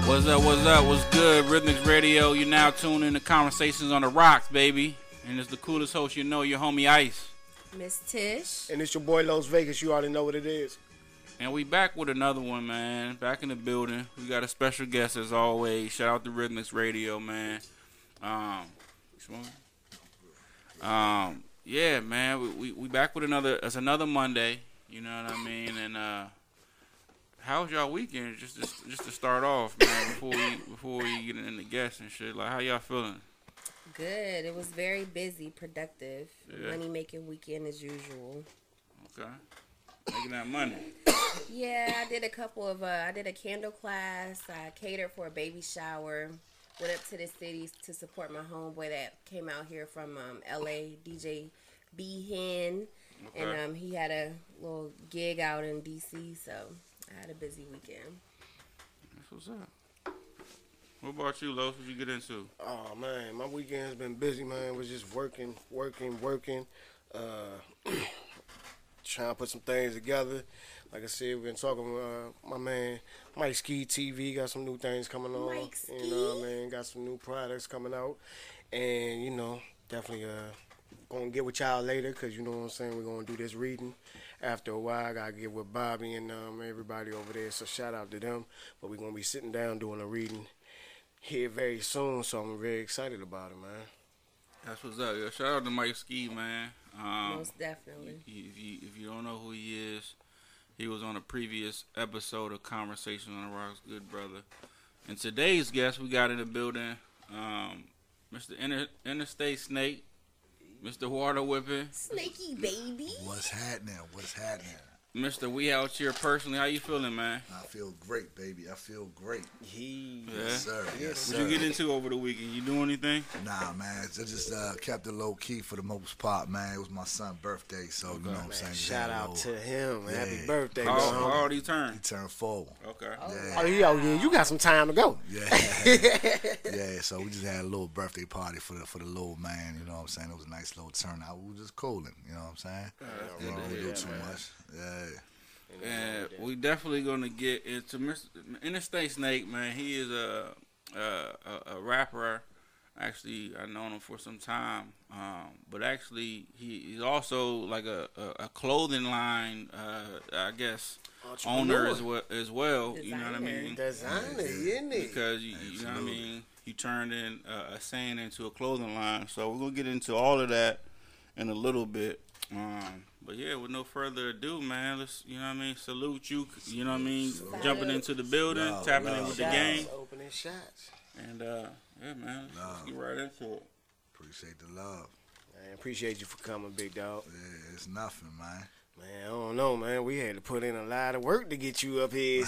What's up, what's up, what's good? Rhythmics Radio, you're now tuned in to Conversations on the Rocks, baby. And it's the coolest host you know, your homie Ice. Miss Tish. And it's your boy Los Vegas, you already know what it is. And we back with another one, man. Back in the building. We got a special guest as always. Shout out to Rhythmics Radio, man. Yeah, man, we back with it's another Monday, you know what I mean? And how was y'all weekend? Just to start off, man, before we get into guests and shit. Like, how y'all feeling? Good. It was very busy, productive. Yeah. Money making weekend as usual. Okay. Making that money. Yeah, I did I did a candle class. I catered for a baby shower. Went up to the city to support my homeboy that came out here from LA, DJ B Hen. Okay. And he had a little gig out in DC, so I had a busy weekend. That's what's up. What about you, Los? What you get into? Oh, man, my weekend's been busy, man. Was just working. Trying to put some things together. Like I said, we've been talking with my man Mike Ski TV. Got some new things coming on. Mike Ski. You know what I mean? Got some new products coming out. And, you know, definitely going to get with y'all later because, you know what I'm saying, we're going to do this reading. After a while, I got to get with Bobby and everybody over there. So shout out to them. But we're going to be sitting down doing a reading here very soon. So I'm very excited about it, man. That's what's up. Yo, shout out to Mike Ski, man. Most definitely. If you don't know who he is, he was on a previous episode of Conversation on the Rocks, good brother. And today's guest we got in the building, Mr. Interstate Snake, Mr. Water Whipping. Snaky baby. What's happening? Mr. We Out Here personally. How you feeling, man? I feel great, baby. I feel great. Yes, sir. Yes, What sir. you get into over the weekend? You do anything? Nah, man. I just kept it low key for the most part, man. It was my son's birthday, so you know what I'm saying. Shout out to him. Yeah. Happy birthday, How bro. old he turn? He turned 4. Okay. Yeah. Oh, yeah, you got some time to go. Yeah. So we just had a little birthday party for the little man. You know what I'm saying. It was a nice little turnout. We were just cooling. You know what I'm saying. We don't do too much. Yeah. And we definitely gonna get into Mr. Interstate Snake, man. He is a rapper. Actually, I've known him for some time. But actually, he's also like a clothing line, I guess, owner as well. You know what I mean? Designer, isn't it? Because you know what I mean. He turned in a saying into a clothing line. So we're gonna get into all of that in a little bit. But yeah, with no further ado, man, let's, you know what I mean, salute you, you know what I mean, jumping into the building, tapping in with the game. Opening shots. And, yeah, man, let's get right into it. Appreciate the love. Man, appreciate you for coming, big dog. Yeah, it's nothing, man. Man, I don't know, man. We had to put in a lot of work to get you up here.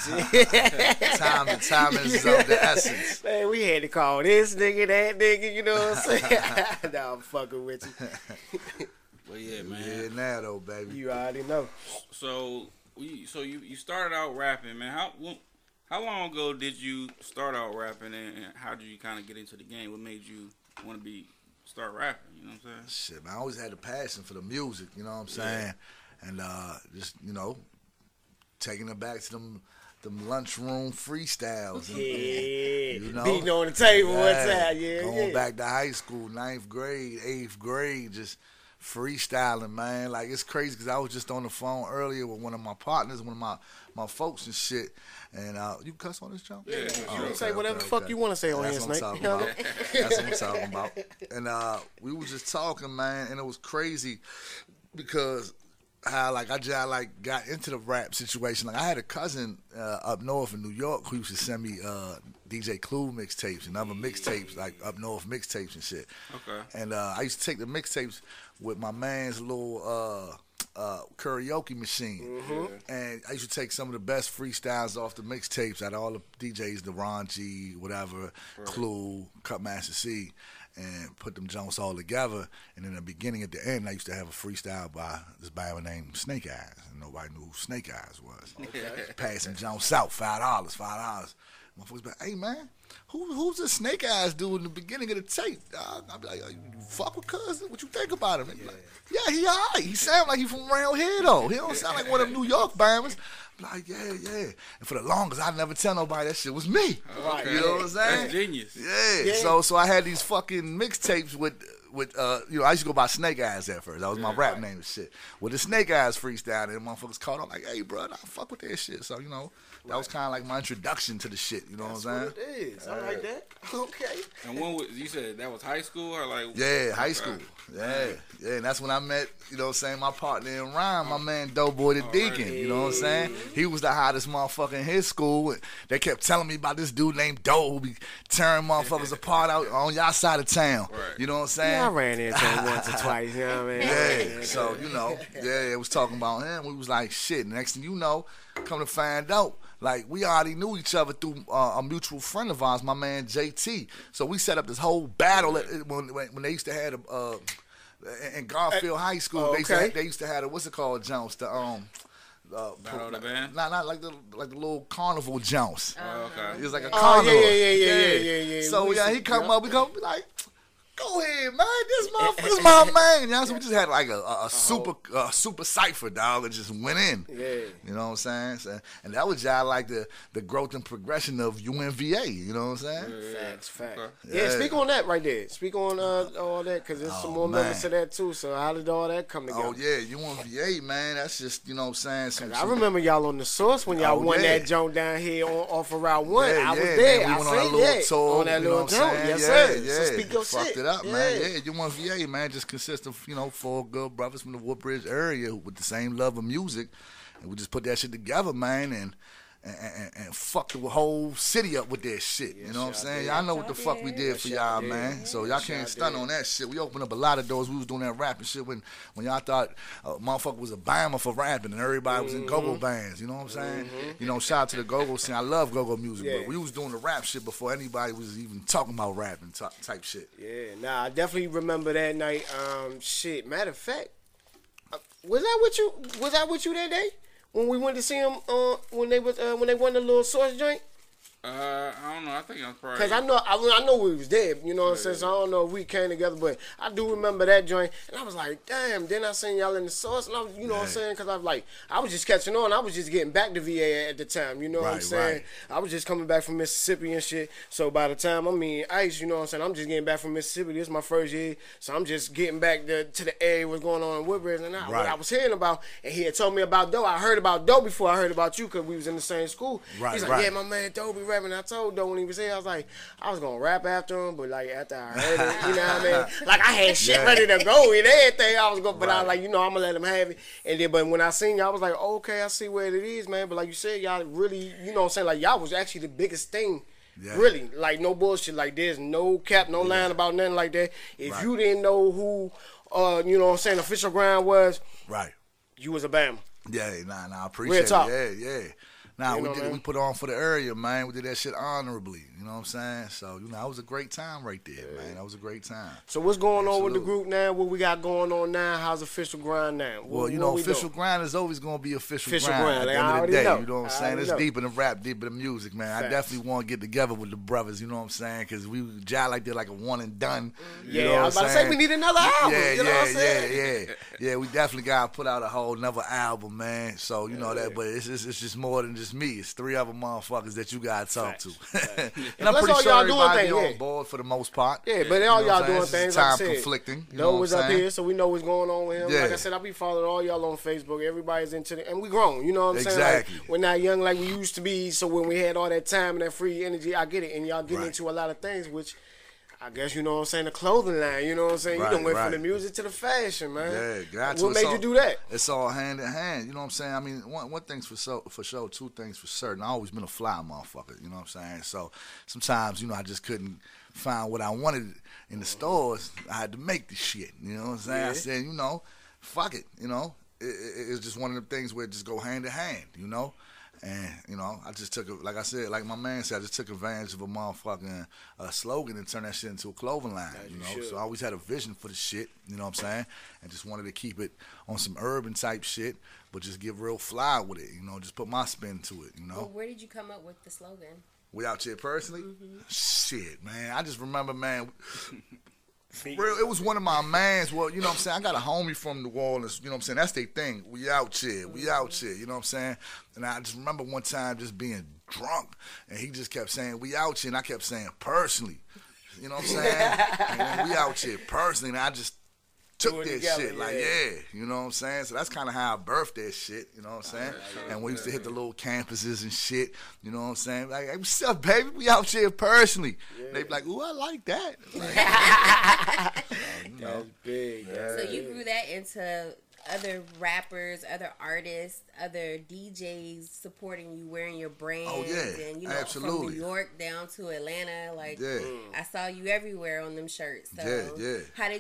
Time is of the essence. Man, we had to call this nigga, that nigga, you know what I'm saying? Nah, I'm fucking with you. But yeah, man. Yeah, now though, baby. You already know. So you started out rapping, man. How long ago did you start out rapping, and how did you kind of get into the game? What made you want to start rapping? You know what I'm saying? Shit, man. I always had a passion for the music. You know what I'm saying? And just taking it back to them lunchroom freestyles. Yeah. You know? Beating on the table one time. Yeah, Going back to high school, 9th grade, 8th grade, just freestyling, man. Like, it's crazy because I was just on the phone earlier with one of my partners, one of my folks and shit. And you cuss on this jump? Yeah, You sure. can say whatever the fuck you want to say on here, That's what Snake. I'm talking about. That's what I'm talking about. And we was just talking, man, and it was crazy because how I just got into the rap situation. Like, I had a cousin up north in New York who used to send me DJ Clue mixtapes and other mixtapes, like up north mixtapes and shit. Okay. And I used to take the mixtapes with my man's little karaoke machine. Mm-hmm. And I used to take some of the best freestyles off the mixtapes out of all the DJs, the Ron G, whatever, Clue, Cutmaster C, and put them Jones all together. And in the beginning, at the end, I used to have a freestyle by this guy named Snake Eyes. And nobody knew who Snake Eyes was. Okay. Passing Jones out, $5. Motherfuckers be like, hey, man, who's this Snake Eyes dude in the beginning of the tape? I'd be like, you fuck with Cuz? What you think about him? Yeah, he all right. He sound like he from around here, though. He don't sound like one of them New York bombers. I'm like, yeah. And for the longest, I never tell nobody that shit was me. Okay. You know what I'm saying? That's genius. Yeah. So I had these fucking mixtapes with I used to go by Snake Eyes at first. That was my rap name and shit. With the Snake Eyes freestyle, and motherfuckers caught on like, hey, bro, I fuck with that shit. So, that was kind of like my introduction to the shit. You know what I'm saying? What it is. I like that. Okay. And when was, you said that was high school or like? Yeah, high school. Yeah. And that's when I met, my partner in rhyme, my man Doughboy the Deacon. You know what I'm saying? He was the hottest motherfucker in his school. They kept telling me about this dude named Doe who be tearing motherfuckers apart out on y'all side of town. Right. You know what I'm saying? I ran into him once or twice, you know what I mean? Yeah, so, it was talking about him. We was like, shit. Next thing you know, come to find out, like, we already knew each other through a mutual friend of ours, my man JT. So we set up this whole battle when they used to have in Garfield High School. Okay. They used to have what's it called, Jones? Battle of the Band? Not like the little carnival Jones. Oh, okay. It was like a Oh, carnival. yeah. So he come up, we go be like, go ahead, man. This motherfucker's my man. So we just had like a super cipher, dog, and just went in. Yeah. You know what I'm saying? So, and that was just like the growth and progression of UNVA. You know what I'm saying? Facts. Okay. Yeah, speak on that right there. Speak on all that, because there's some more man. members to that too. So how did all that come together? Oh yeah, UNVA, man. That's just what I'm saying. I remember y'all on the Source when y'all won that joint down here off of Route 1. I was there. Man, we went on a little tour. On that you know little what I'm joint. saying? Yes, Yeah, sir. yeah. So speak your Fucked shit. it up, man. Yeah, UNVA, man, just consists of, 4 good brothers from the Woodbridge area with the same love of music. And we just put that shit together, man, and fuck the whole city up with that shit. You know what I'm saying? Y'all know what the fuck we did for y'all, man. So y'all can't stunt on that shit. We opened up a lot of doors. We was doing that rapping shit when y'all thought motherfucker was a Bama for rapping and everybody was in go-go bands. You know what I'm saying? Shout out to the go-go scene. I love go-go music, but we was doing the rap shit before anybody was even talking about rapping type shit. Yeah, I definitely remember that night. Shit, matter of fact, was that with you that day? When we went to see them, when they won the little Source joint. I don't know. I think I'm probably. Cause I know we was there. You know what I'm saying? So I don't know if we came together, but I do remember that joint. And I was like, damn. Then I seen y'all in the Source, and I was, you know what I'm saying? Cause I was just catching on. I was just getting back to VA at the time. You know what I'm saying? I was just coming back from Mississippi and shit. So by the time Ice, you know what I'm saying? I'm just getting back from Mississippi. This is my first year, so I'm just getting back to the area what's going on in Woodbridge. And what I was hearing about, and he had told me about Doe. I heard about Doe before I heard about you, cause we was in the same school. He's like, yeah, my man Doe be rapping. I told Doe when he was here, I was gonna rap after him, but like after I heard it, you know what I mean? Like I had shit ready to go and everything. I was going, but I was like, I'm gonna let him have it. And then, but when I seen y'all, I was like, okay, I see where it is, man. But like you said, y'all really, you know what I'm saying? Like y'all was actually the biggest thing. Yeah. Really, like no bullshit. Like there's no cap, no line about nothing like that. If you didn't know who, you know what I'm saying, Official Grind was, you was a Bama. Yeah, I appreciate it. Yeah. Nah, we put on for the area, man. We did that shit honorably. You know what I'm saying? So, that was a great time right there, man. That was a great time. So what's going on with the group now? What we got going on now? How's Official Grind now? Official Grind is always going to be official grind. At the end of the day, you know what I'm saying? It's know. deep in the rap, deep in the music, man. Facts. I definitely want to get together with the brothers, you know what I'm saying? Because we jive like they're like a one and done. Yeah, I was about to say we need another album. You know what I'm saying? Yeah, we definitely got to put out a whole another album, man. So, that, but it's just more than just me. It's 3 other motherfuckers that you got to talk to. And I'm pretty sure everybody on board for the most part. Yeah, but all y'all doing things. Time conflicting. Doe was up here, so we know what's going on with him. Like I said, I be following all y'all on Facebook. Everybody's into it, and we grown. You know what I'm saying? Exactly. Like, we're not young like we used to be. So when we had all that time and that free energy, I get it. And y'all getting into a lot of things, which I guess, you know what I'm saying, the clothing line, you know what I'm saying? You done went from the music to the fashion, man. Yeah, got to. What made you do that? It's all hand in hand, you know what I'm saying? I mean, one thing's for sure, 2 things for certain. I always been a fly motherfucker, you know what I'm saying? So sometimes, I just couldn't find what I wanted in the stores. I had to make the shit, you know what I'm saying? I said, fuck it, It's just one of the things where it just go hand in hand, And, I just took it, like I said, like my man said, I just took advantage of a motherfucking slogan and turned that shit into a clothing line, So I always had a vision for the shit, you know what I'm saying? And just wanted to keep it on some urban type shit, but just get real fly with it, just put my spin to it, Well, where did you come up with the slogan? We out here personally? Shit, man. I just remember, man, For real, it was one of my mans. Well, you know what I'm saying? I got a homie from New Orleans, you know what I'm saying? That's their thing. We out here, you know what I'm saying? And I just remember one time just being drunk, and he just kept saying, we out here, and I kept saying, personally. You know what I'm saying? And then we out here personally, and I just took that shit, like, you know what I'm saying? So that's kind of how I birthed that shit, you know what I'm saying? And we used to hit the little campuses and shit, you know what I'm saying? Like, hey, what's up, baby? We out here personally. They be like, ooh, I like that. Like, That's big. So you grew that into other rappers, other artists, other DJs supporting you, wearing your brand. Oh, yeah. And, you know, Absolutely. from New York down to Atlanta. Like, Yeah. I saw you everywhere on them shirts. So Yeah.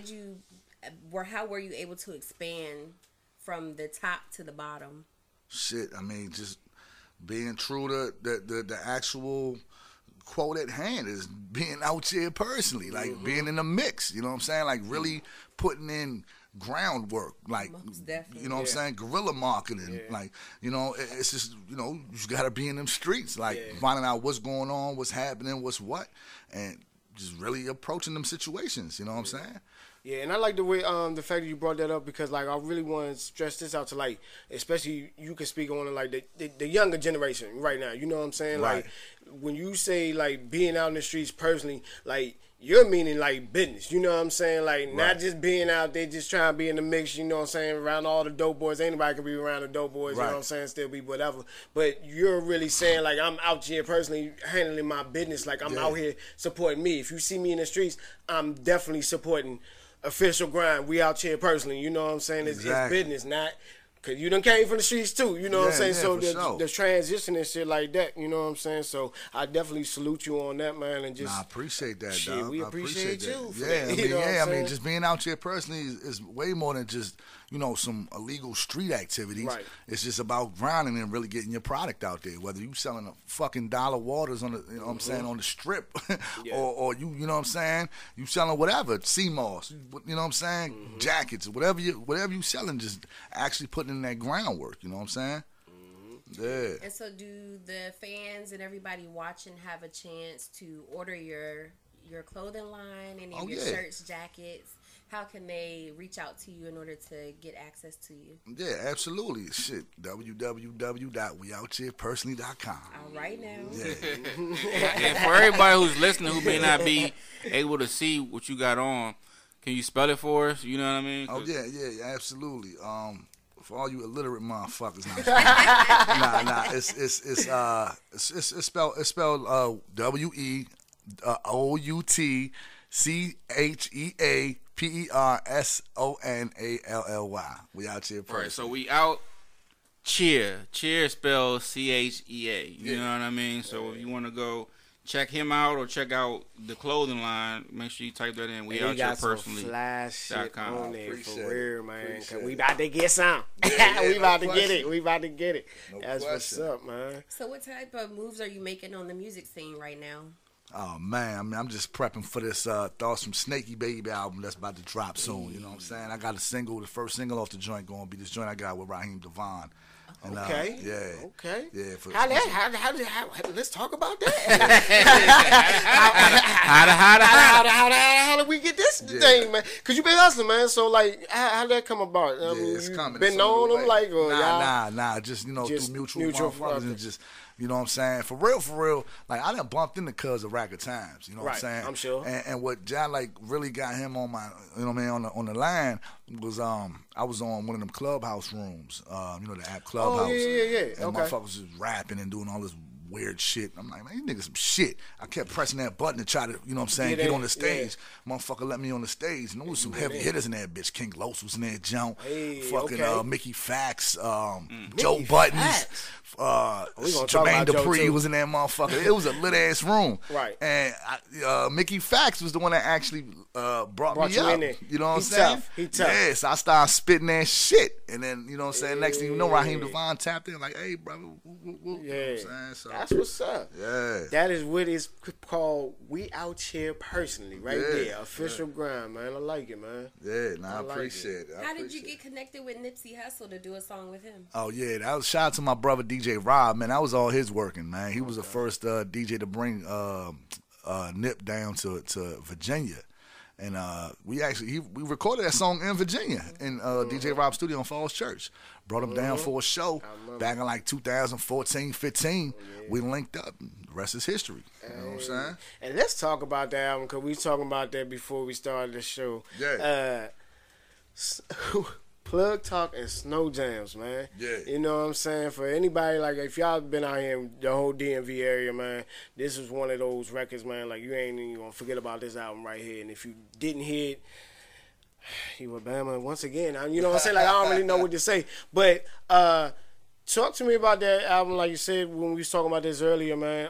how were you able to expand from the top to the bottom? Shit, I mean, just being true to the actual quote at hand is being out here personally, like being in the mix, you know what I'm saying? Like really putting in groundwork, like, Most definitely. you know what I'm saying? Guerrilla marketing, like, you know, it's just, you know, you just gotta be in them streets, like finding out what's going on, what's happening, what's what, and just really approaching them situations, you know what I'm saying? Yeah, and I like the way the fact that you brought that up, because like I really want to stress this out to, like, especially you can speak on it, like the younger generation right now. You know what I'm saying? Right. Like when you say like being out in the streets personally, like you're meaning like business. You know what I'm saying? Like not just being out there just trying to be in the mix. You know what I'm saying? Around all the dope boys, anybody can be around the dope boys. You know what I'm saying? Still be whatever. But you're really saying like I'm out here personally handling my business. Like I'm out here supporting me. If you see me in the streets, I'm definitely supporting Official Grind. We out here personally, you know what I'm saying? It's business, not because you done came from the streets too, you know what I'm saying? So the transition and shit like that, you know what I'm saying? So I definitely salute you on that, man, and just I appreciate that, shit, dog. we I appreciate that. you. For Yeah, that, I you know what I'm mean, saying? just being out here personally is way more than just, you know, some illegal street activities. Right. It's just about grinding and really getting your product out there. Whether you selling a fucking dollar waters on the, you know what I'm saying, on the strip, or you know what I'm saying, you selling whatever, sea moss, you know what I'm saying, jackets, whatever you selling, just actually putting in that groundwork. You know what I'm saying? Yeah. And so do the fans and everybody watching have a chance to order your clothing line, any of your shirts, jackets? How can they reach out to you in order to get access to you? Yeah, absolutely. Shit, www.weoutherepersonally.com. All right now. Yeah. And for everybody who's listening who may not be able to see what you got on, can you spell it for us? You know what I mean? Oh yeah, absolutely. For all you illiterate motherfuckers, it's spelled WEOUTCHEAPERSONALLY. We out here. Right, so we out. Cheer spelled CHEA. You know what I mean? So if you want to go check him out or check out the clothing line, make sure you type that in. We out here personally. Fly shit on there for real, man. Cause we it. about to get some. We about to get it. We about to get it. That's what's up, man. So what type of moves are you making on the music scene right now? Oh man, I mean, I'm just prepping for this Thoughts from Snaky Baby album that's about to drop soon. You know what I'm saying? I got a single, the first single off the joint going to be this joint I got with Raheem Devon. And, Okay. Yeah. Let's talk about that. How did we get this thing, man? Cause you been hustling, man. So like, how did that come about? It's you coming. been knowing them, like, or y'all? Nah. Just, you know, Just through mutual fucking- motherfuckers and just, you know what I'm saying? For real. Like, I done bumped into Cuz a rack of times. You know what I'm saying? I'm sure. And what like really got him on my, you know what I mean, on the line was I was on one of them Clubhouse rooms. You know, the app Clubhouse. Oh yeah. And motherfuckers was rapping and doing all this weird shit. I'm like, man, you niggas some shit. I kept pressing that button to try to, you know what I'm saying, get on the stage. Motherfucker let me on the stage. And there was some heavy hitters in there, bitch. King Los was in there, Joan. Mickey Fax, Joe Buttons. Jermaine Dupri was in that motherfucker. It was a lit ass room. Right. And Mickey Fax was the one that actually brought me you up. in there. You know what I'm He saying? tough. He tough. Yeah, so I started spitting that shit. And then, you know what I'm saying, next thing you know, Raheem Devon tapped in like, hey, brother. You know what I'm saying? So, that's what's up. yeah. That is what is called We Out Here Personally, right there. Official Grind, man. I like it, man. Yeah, I like appreciate it. How did you get connected with Nipsey Hussle to do a song with him? Oh yeah, that was shout out to my brother DJ Rob, man. That was all his working, man. He was the first DJ to bring Nip down to Virginia, And we recorded that song in Virginia in DJ Rob's studio in Falls Church. Brought him down for a show back in like 2014, 15. We linked up. The rest is history. You know what I'm saying? And let's talk about that album, because we was talking about that before we started the show. Yeah. Plug Talk and Snow Jams, man. Yeah. You know what I'm saying? For anybody, like, if y'all been out here in the whole DMV area, man, this is one of those records, man, like, you ain't even gonna forget about this album right here. And if you didn't hear it, you were Bama once again. You know what I'm saying? Like, I don't really know what to say. But talk to me about that album, like you said when we was talking about this earlier, man.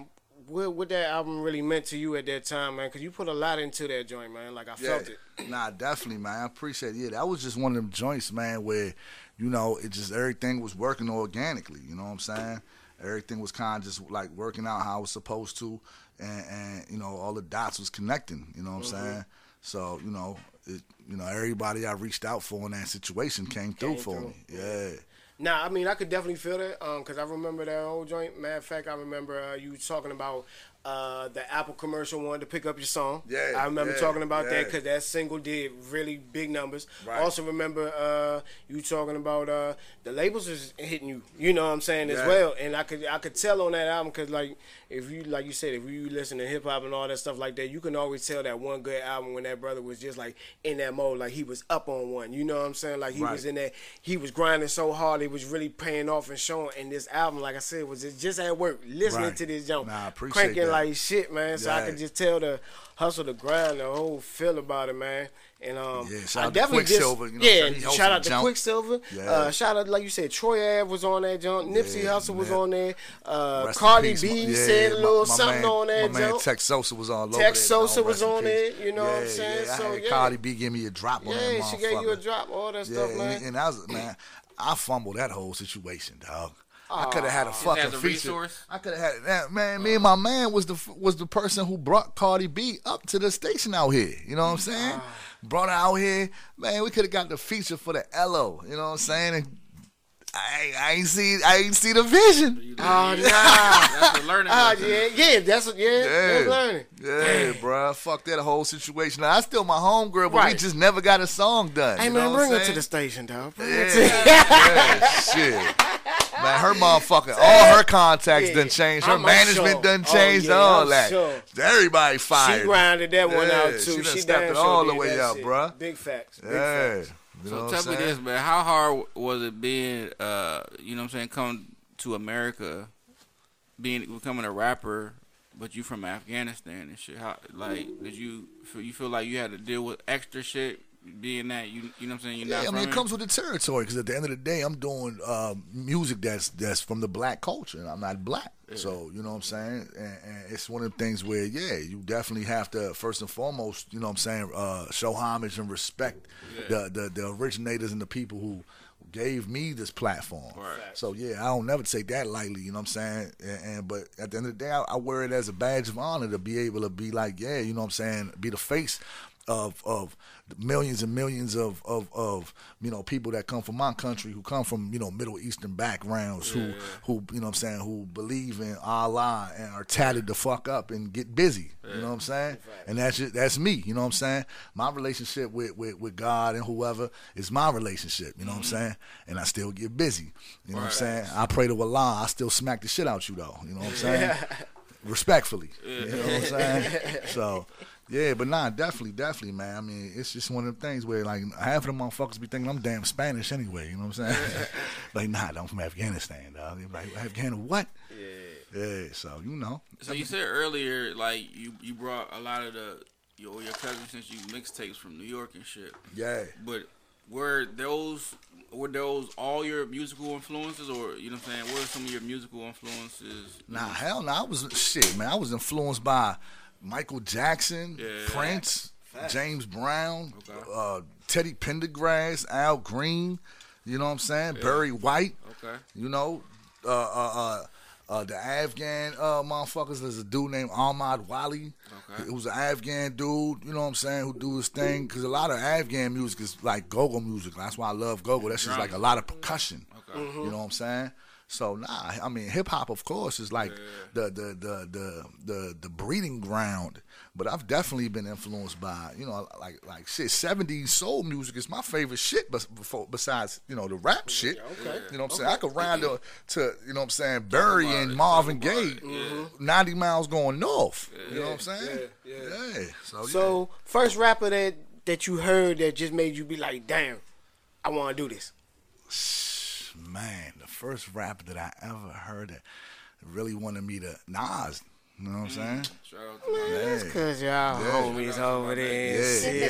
What that album really meant to you at that time, man? Because you put a lot into that joint, man. Like, I felt it. Nah, definitely, man. I appreciate it. Yeah, that was just one of them joints, man, where, you know, it just, everything was working organically, you know what I'm saying? Everything was kind of just, like, working out how it was supposed to, and you know, all the dots was connecting, you know what I'm saying? So, you know, everybody I reached out for in that situation came through for me. Yeah. Nah, I mean, I could definitely feel that, because I remember that old joint. Matter of fact, I remember you talking about the Apple commercial wanted to pick up your song. Yeah, I remember talking about that, because that single did really big numbers. Right. Also remember you talking about the labels is hitting you, you know what I'm saying, as well. And I could tell on that album, because, like, if you, like you said, if you listen to hip-hop and all that stuff like that, you can always tell that one good album when that brother was just, like, in that mode, like he was up on one, you know what I'm saying? Like, he was in that, he was grinding so hard, it was really paying off and showing. And this album, like I said, was just at work, listening to this jump, I appreciate cranking that. like shit, man. So I could just tell the hustle, the grind, the whole feel about it, man. And shout I out definitely to Quicksilver, you know, shout out to jump. Quicksilver. Yeah. Shout out, like you said, Troy Ave was on that jump. Nipsey Hussle was on there. Rest in Cardi peace, B yeah, said a little my something man, on that my man jump. Tex Sosa was on. Tex Sosa was Rest in on peace. it. You know what I'm saying? Yeah, So I had Cardi B give me a drop on that yeah, motherfucker. she gave you a drop, all that stuff, man. And I was, man, I fumbled that whole situation, dog. I could have had a fucking as a feature. resource? I could have had that, man. Me and my man was the person who brought Cardi B up to the station out here. You know what I'm saying? Brought her out here, man. We could have got the feature for the LO. You know what I'm saying? And I ain't see the vision. Oh nah, That's a learning lesson. that's learning. Yeah, bro. Fuck that whole situation. Now, I still my homegirl, but we Right. just never got a song done. Hey you know man, what bring I'm her to saying? the station, dog. Yeah, shit. Man, her motherfucker, all her contacts Yeah. done changed. Her I'm management sure. done Oh, changed, yeah, all I'm that. sure. Everybody fired. She grinded that one out too. She done She stepped damn it sure all the did way that up, shit. bruh. Big facts. Big Yeah. facts. You know So what tell I'm me saying? this, man. How hard was it being, you know what I'm saying, come to America, becoming a rapper, but you from Afghanistan and shit? How, like, did you feel like you had to deal with extra shit, being that you know what I'm saying? You're not Yeah, I mean, from it comes with the territory, because at the end of the day, I'm doing music that's from the black culture, and I'm not black. So, you know what I'm saying? And it's one of the things where, yeah, you definitely have to, first and foremost, you know what I'm saying, show homage and respect the originators and the people who gave me this platform. Right. So, yeah, I don't never take that lightly, you know what I'm saying? But at the end of the day, I wear it as a badge of honor to be able to be like, yeah, you know what I'm saying, be the face of millions and millions of you know, people that come from my country, who come from, you know, Middle Eastern backgrounds, who you know what I'm saying, who believe in Allah and are tatted the fuck up and get busy. You know what I'm saying? And that's me, you know what I'm saying? My relationship with God and whoever is my relationship, you know what I'm saying? And I still get busy. You know what I'm saying? I pray to Allah, I still smack the shit out you though. You know what I'm saying? Respectfully. You know what I'm saying? So yeah, but nah, definitely, man. I mean, it's just one of them things where, like, half of them motherfuckers be thinking I'm damn Spanish anyway, you know what I'm saying? Like, nah, I'm from Afghanistan, dog. They're like, Afghan what? Yeah, so, you know. So you said earlier, like, you brought a lot of your cousins since you mixtapes from New York and shit. Yeah. But were those all your musical influences, or, you know what I'm saying, what are some of your musical influences? Nah, hell no. I was influenced by Michael Jackson, Prince, James Brown, Teddy Pendergrass, Al Green, you know what I'm saying? Barry White, you know, the Afghan motherfuckers. There's a dude named Ahmad Wali, who's an Afghan dude, you know what I'm saying, who do his thing, because a lot of Afghan music is like go-go music. That's why I love go-go. That's just like a lot of percussion, you know what I'm saying? So nah, I mean hip hop of course is like the breeding ground, but I've definitely been influenced by like shit. 70s soul music is my favorite shit, besides the rap shit. Okay. You know what I'm saying? I could rhyme to you know what I'm saying, Barry and Marvin Gaye, 90 miles going north. You know what I'm saying? Yeah. So first rapper that you heard that just made you be like, damn, I want to do this. Man, the first rapper that I ever heard that really wanted me to Nas. You know what I'm saying? Man, that's because y'all homies over there.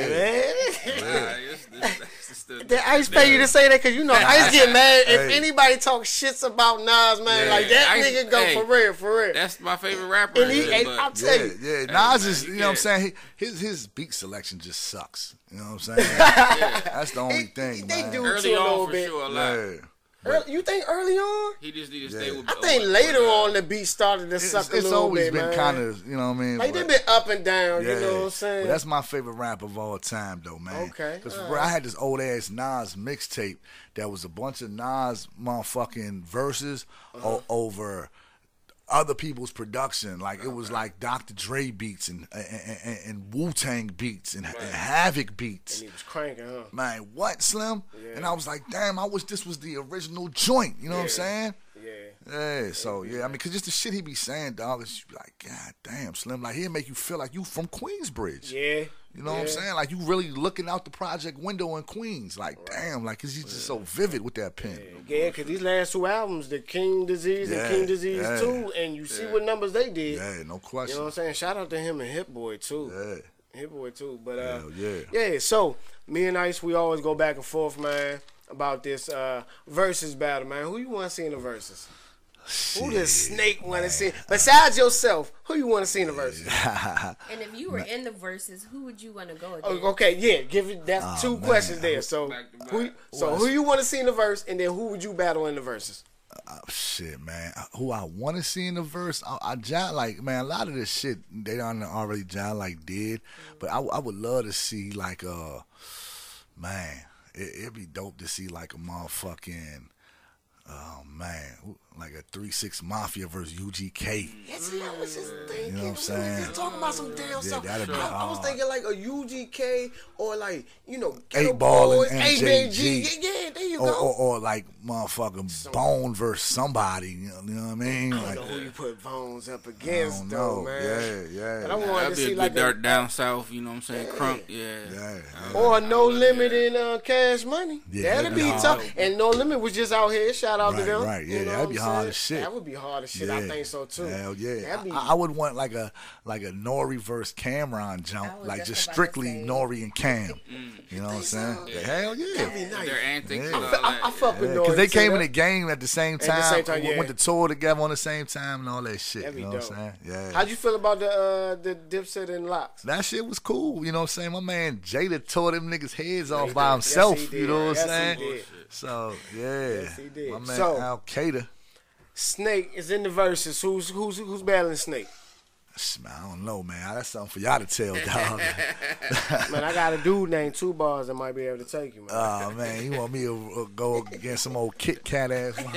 I expect you to say that because Ice get mad if anybody talks shits about Nas, man. Like that nigga go for real. That's my favorite rapper. And I'll tell you. Nas is, you know what I'm saying? His beat selection just sucks. You know what I'm saying? That's the only thing, They man. do Early too a on little for bit. sure a lot. You think early on? He just need to stay with. I think later on the beat started to suck a It's little always bit, been man. kind of, you know what I mean? Like they been up and down, you know what I'm saying? But that's my favorite rap of all time, though, man. Okay. Because I had this old ass Nas mixtape that was a bunch of Nas motherfucking verses over other people's production. Like it was like Dr. Dre beats and Wu-Tang beats and Havoc beats. And he was cranking, huh? Man, what, Slim? Yeah. And I was like, damn, I wish this was the original joint. You know what I'm saying? Yeah, so I mean, cause just the shit he be saying, dog, it's be like, God damn, Slim, like he'll make you feel like you from Queensbridge. Yeah. You know what I'm saying? Like you really looking out the project window in Queens. Like, damn, like cause he's just so vivid with that pen. Yeah, cause these last two albums, the King Disease and King Disease 2, and you see what numbers they did. Yeah, no question. You know what I'm saying? Shout out to him and Hit Boy too. Yeah. Hit Boy too. But yeah. So me and Ice, we always go back and forth, man, about this versus battle, man. Who you want to see in the verses? Who does Snake want to see? Besides yourself, who you want to see in the verses? And if you were in the verses, who would you want to go against? Okay, yeah, give it. That's two questions there. So, who you want to see in the verse, and then who would you battle in the verses? Shit, man. Who I want to see in the verse, I John like, man. A lot of this shit they done already John like did, but I would love to see like man, it'd be dope to see like a motherfucking. Oh man, like a 3-6 Mafia versus UGK. Yes, I was just thinking. You know what I'm saying? Just talking about some damn stuff. That'd be I was thinking like a UGK or like Ghetto 8 Ball Boys, and AJG. MJG. Yeah, there you go. Or like motherfucking Bone versus somebody. You know what I mean? I don't Like, know who you put Bones up against, I though, don't know. man. Yeah. But I wanted That'd to be a see good like dirt down south. You know what I'm saying? Crunk. Yeah. or No Limit in Cash Money. Yeah, That'd be tough. And No Limit was just out here. Shout out to them. Right. Yeah, You know that'd what be I'm hard saying? as shit. That would be hard as shit. I think so too. Hell yeah. That'd be- I would want like a Nori versus Cameron jump, I was like just just about to strictly say. Nori and Cam. You know what I'm saying? Hell yeah. That'd be nice. Their antics. Yeah. and all that. I fuck with Nori. Because they too. came in the game at the same time, same time, yeah. went to tour together on the same time and all that shit. That'd be You know dope. what I'm saying? Yeah. How'd you feel about the Dipset and Locks? That shit was cool. You know what I'm saying? My man Jada tore them niggas' heads off he by did. himself. Yes, he You know what I'm did. saying? Yes, he did. So, yeah. Yes, he did. My man So- Al Qaeda. Snake is in the verses. Who's battling Snake? I don't know, man. That's something for y'all to tell, dog. Man, I got a dude named Two Bars that might be able to take you, man. Oh, man. You want me to go against some old Kit Kat ass one?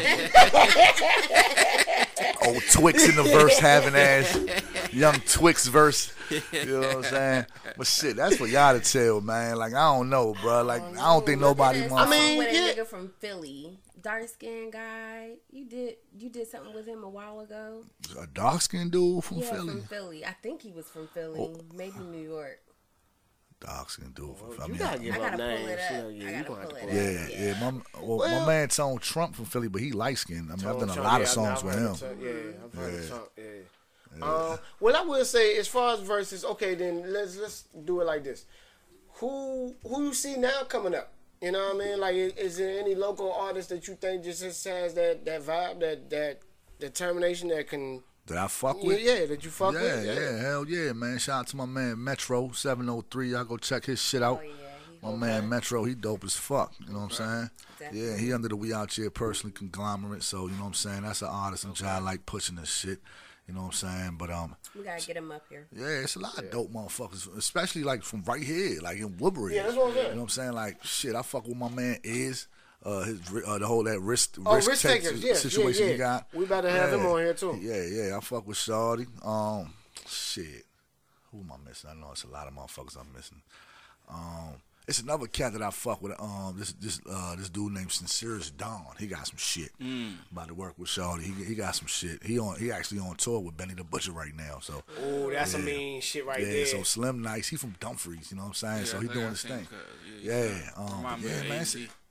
Old Twix in the verse having ass. Young Twix verse. You know what I'm saying? But shit, that's for y'all to tell, man. Like, I don't know, bro. Like, I don't think nobody wants. I mean, with a yeah. nigga from Philly, dark skinned guy. You did something with him a while ago. A dark skinned dude from Yeah, Philly. from Philly. I think he was from Philly, maybe New York. Dark skinned dude from Philly. You gotta give I up gotta pull names. it up. Yeah, I you gotta gonna have pull to it pull up. it Yeah. Well- My man Tone Trump from Philly, but he light skinned. I mean, I've done a lot of songs with him. Yeah, I've heard of Trump. Yeah. Well, I would say as far as verses, okay, then let's do it like this. Who you see now coming up? You know what I mean? Like, is there any local artist that you think just has that vibe, that determination that can? That I fuck with? Yeah, that you fuck with. Yeah, hell yeah, man. Shout out to my man Metro 703. Y'all go check his shit out. Oh, yeah, My man Metro, he dope as fuck. You know what I'm saying? Definitely. Yeah, he under the We Out Here personally conglomerate. So you know what I'm saying? That's an artist I'm trying to like pushing this shit. You know what I'm saying? But We gotta get him up here. yeah, it's a lot of dope motherfuckers, especially like from right here, like in Woodbury. Yeah, that's what I'm saying. You know what I'm saying? Like shit, I fuck with my man Is. the whole that risk Risk take Takers, yeah, situation yeah. he got. We about to have him on here too. Yeah, I fuck with Shawty. Shit, who am I missing? I know it's a lot of motherfuckers I'm missing. It's another cat that I fuck with. This dude named Sincerest Dawn. He got some shit. About to work with Shawty. He got some shit. He actually on tour with Benny the Butcher right now. So That's some mean shit right yeah, there. so Slim Nice. He from Dumfries. You know what I'm saying? Yeah, so I he think doing I his seen thing. Cuz, Man.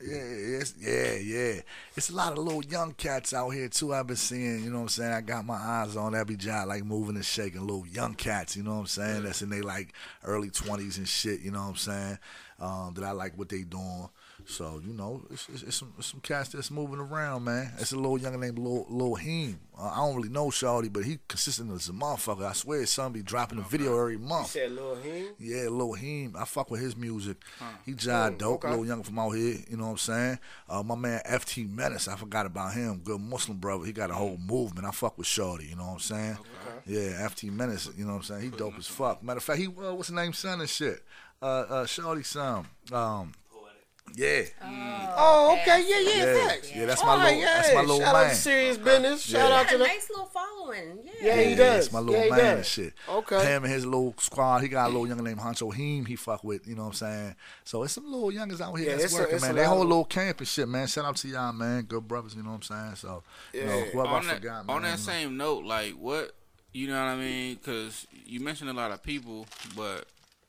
It's a lot of little young cats out here too. I've been seeing, you know what I'm saying. I got my eyes on every job, like moving and shaking. Little young cats, you know what I'm saying. That's in their like early 20s and shit. You know what I'm saying. That I like what they doing. So you know, it's some cats that's moving around, man. It's a little younger named Lil Heem. I don't really know Shawty, but he consistent as a motherfucker. I swear his son be dropping a video every month. You said Lil Heem? Yeah, Lil Heem. I fuck with his music. He jive dope, okay. little younger from out here. You know what I'm saying? My man FT Menace, I forgot about him. Good Muslim brother. He got a whole movement. I fuck with Shawty. You know what I'm saying? Okay. Yeah, FT Menace. You know what I'm saying? He dope as fuck. Matter of fact, he what's his name? Son and shit. Shawty son. Yeah. Oh, okay. Yeah. Facts. Yeah, that's my little, that's my little Shout man. out to Serious Business. Shout out Got to a the. nice little following. Yeah, he Yeah, does. it's my little he man does. and shit. Okay. Him and his little squad. He got a little younger named Honcho Heem he fuck with, you know what I'm saying? So it's some little youngers out here Yeah, that's it's working, a man. lot They whole of- little camp and shit, man. Shout out to y'all, man. Good brothers, you know what I'm saying? So, you know, whoever I forgot, man. On that you know. same note, like what, you know what I mean? Because you mentioned a lot of people, but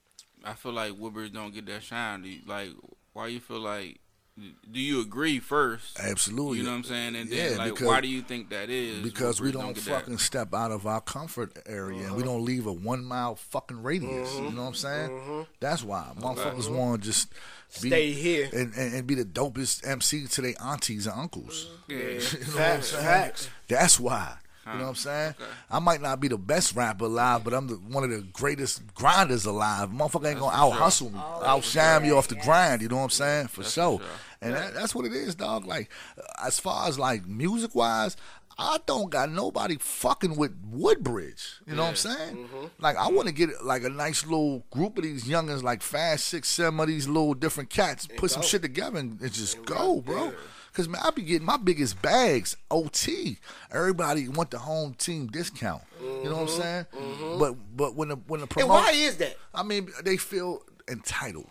I feel like Woodbridge don't get that shine. Like, why you feel like? Do you agree first? Absolutely. You know what I'm saying? And Yeah, then, like, because- why do you think that is? Because we Woodbridge don't get fucking step out of our comfort area. And we don't leave a 1 mile fucking radius. You know what I'm saying? That's why. Motherfuckers want to just be, Stay here. and be the dopest MC to their aunties and uncles. Yeah. You know what I'm Facts. saying? Facts. That's why. You know what I'm saying? Okay. I might not be the best rapper alive, but I'm one of the greatest grinders alive. Motherfucker ain't gonna out hustle me, outshine me off the grind. You know what I'm saying? For sure. sure. And that's what it is, dog. Like, as far as like music wise, I don't got nobody fucking with Woodbridge. You know what I'm saying? Like, I want to get like a nice little group of these youngins, like 5, 6, 7 of these little different cats, put some shit together and just go, bro. Cause man, I be getting my biggest bags OT. Everybody want the home team discount. You know what I'm saying? But when the And promoter, why is that? I mean, they feel entitled.